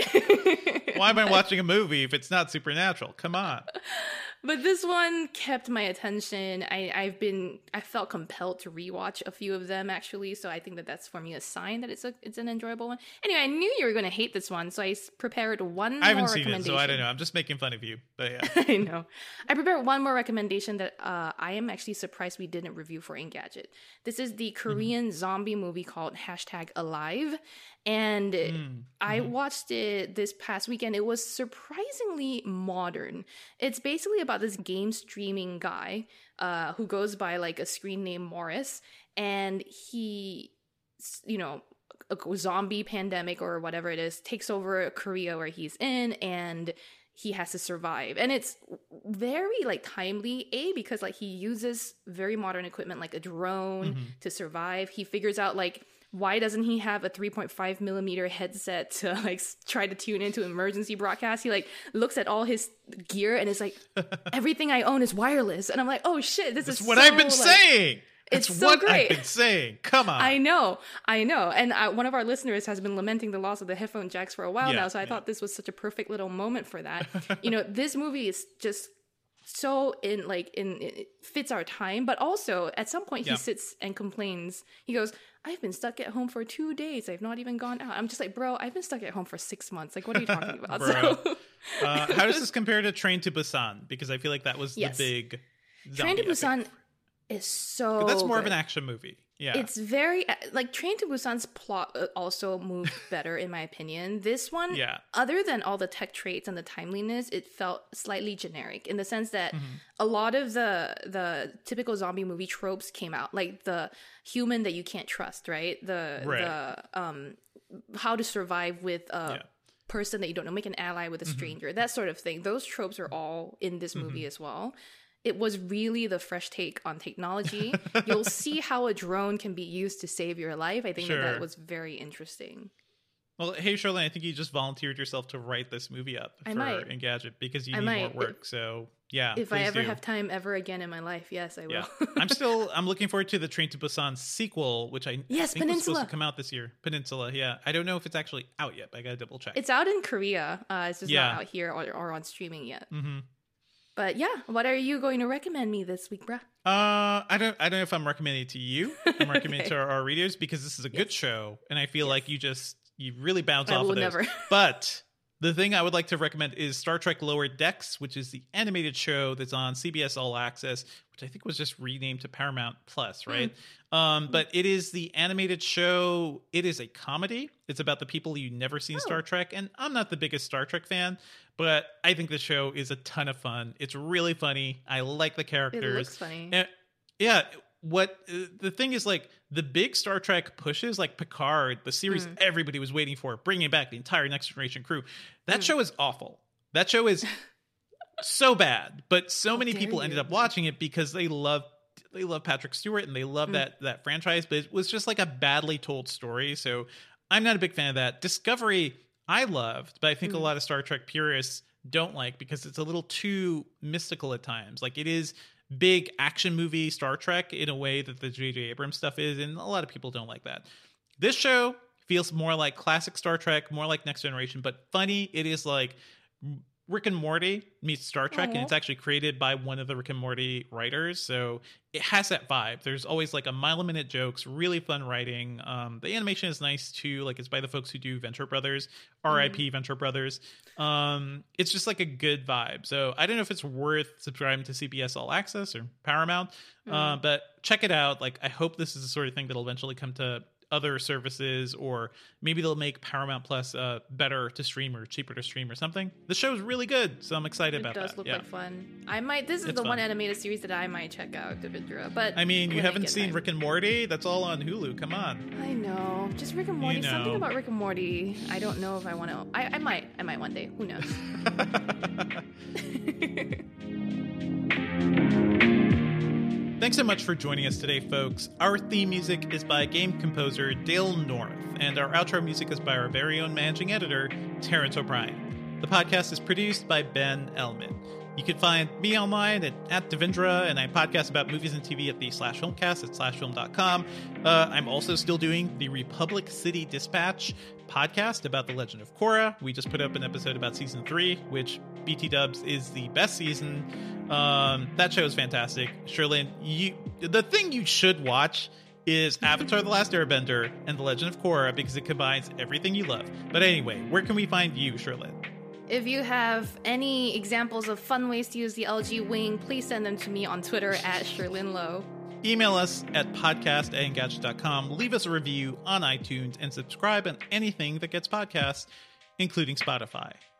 right? Why am I watching a movie if it's not supernatural? Come on. But this one kept my attention. I, I've been, I felt compelled to rewatch a few of them actually. So I think that that's for me a sign that it's a, it's an enjoyable one. Anyway, I knew you were going to hate this one, so I s- prepared one I haven't more seen it, recommendation. so I don't know. I'm just making fun of you. But yeah. I know. I prepared one more recommendation that uh, I am actually surprised we didn't review for Engadget. This is the Korean mm-hmm. zombie movie called Hashtag Alive. And Mm-hmm. I watched it this past weekend. It was surprisingly modern. It's basically about this game streaming guy uh, who goes by like a screen name Morris. And he, you know, a zombie pandemic or whatever it is takes over Korea where he's in, and he has to survive. And it's very like timely, A, because like he uses very modern equipment like a drone Mm-hmm. to survive. He figures out like, why doesn't he have a three point five millimeter headset to like s- try to tune into emergency broadcast? He like looks at all his gear and is like, everything I own is wireless. And I'm like, oh shit, this That's is what so, I've been like, saying. That's It's so what great. I've been saying. Come on. I know, I know. And uh, one of our listeners has been lamenting the loss of the headphone jacks for a while Yeah, now, so I yeah. thought this was such a perfect little moment for that. You know, this movie is just so in like in it fits our time, but also at some point Yeah. he sits and complains. He goes, "I've been stuck at home for two days. I've not even gone out." I'm just like, bro, I've been stuck at home for six months. Like, what are you talking about? Bro. So, uh, how does this compare to Train to Busan? Because I feel like that was Yes. the big Train to zombie epic. Busan is so. But that's more of good. an action movie. Yeah. It's very like Train to Busan's plot uh, also moved better in my opinion. This one, Yeah. other than all the tech traits and the timeliness, it felt slightly generic in the sense that Mm-hmm. a lot of the the typical zombie movie tropes came out, like the human that you can't trust, right? The Right. the um how to survive with a Yeah. person that you don't know, make an ally with a Mm-hmm. stranger, that sort of thing. Those tropes are all in this movie as well. It was really the fresh take on technology. You'll see how a drone can be used to save your life. I think that, Sure. that was very interesting. Well, hey, Charlene, I think you just volunteered yourself to write this movie up I for might. Engadget because you I need might. more work. So, yeah. If I please ever do. have time ever again in my life, yes, I will. Yeah. I'm still, I'm looking forward to the Train to Busan sequel, which I Yes, think was supposed Peninsula. to come out this year. Peninsula, yeah. I don't know if it's actually out yet, but I gotta double check. It's out in Korea. Uh, it's just Yeah. not out here or, or on streaming yet. mm-hmm. But yeah, what are you going to recommend me this week, bruh? Uh, I don't, I don't know if I'm recommending it to you. I'm recommending it Okay. to our, our readers because this is a good show, and I feel like you just, you really bounce I off will of those. never. But the thing I would like to recommend is Star Trek Lower Decks, which is the animated show that's on C B S All Access, which I think was just renamed to Paramount Plus, right? Um, but it is the animated show. It is a comedy. It's about the people you never seen Oh. Star Trek, and I'm not the biggest Star Trek fan, but I think the show is a ton of fun. It's really funny. I like the It characters. looks funny. And- yeah, what uh, the thing is, like the big Star Trek pushes, like Picard, the series Mm. everybody was waiting for, bringing back the entire Next Generation crew. That Mm. show is awful. That show is so bad, but so many dare people you. ended up watching it because they love they love Patrick Stewart and they love Mm. that that franchise. But it was just like a badly told story. So I'm not a big fan of that. Discovery I loved, but I think a Mm. lot of Star Trek purists don't like because it's a little too mystical at times. Like it is big action movie Star Trek in a way that the J J Abrams stuff is, and a lot of people don't like that. This show feels more like classic Star Trek, more like Next Generation, but funny. It is like Rick and Morty meets Star Trek, Aw. and it's actually created by one of the Rick and Morty writers, so it has that vibe. There's always like a mile a minute jokes, really fun writing. Um, the animation is nice too, like it's by the folks who do Venture Brothers, R I P Venture Brothers. Um, it's just like a good vibe. So I don't know if it's worth subscribing to C B S All Access or Paramount, uh, but check it out. Like I hope this is the sort of thing that'll eventually come to other services, or maybe they'll make Paramount Plus uh, better to stream or cheaper to stream or something. The show's really good, so I'm excited It about does that. look yeah. like fun. I might. This is It's the one fun. animated series that I might check out, Devindra. But I mean, you when I haven't get seen time. Rick and Morty? That's all on Hulu. Come on. I know, just Rick and Morty. You know. Something about Rick and Morty. I don't know if I want to. I, I might. I might one day. Who knows? Thanks so much for joining us today, folks. Our theme music is by game composer Dale North, and our outro music is by our very own managing editor, Terrence O'Brien. The podcast is produced by Ben Ellman. You can find me online at, at Devindra, and I podcast about movies and T V at the Slash Filmcast at slash film dot com. Uh, I'm also still doing the Republic City Dispatch podcast about The Legend of Korra. We just put up an episode about season three, which B T Dubs is the best season. Um, that show is fantastic. Sherlyn, you the thing you should watch is Avatar: The Last Airbender and The Legend of Korra because it combines everything you love. But anyway, where can we find you, Sherlyn? If you have any examples of fun ways to use the L G Wing, please send them to me on Twitter at Sherlyn Lowe. Email us at podcast at engadget dot com. Leave us a review on iTunes and subscribe on anything that gets podcasts, including Spotify.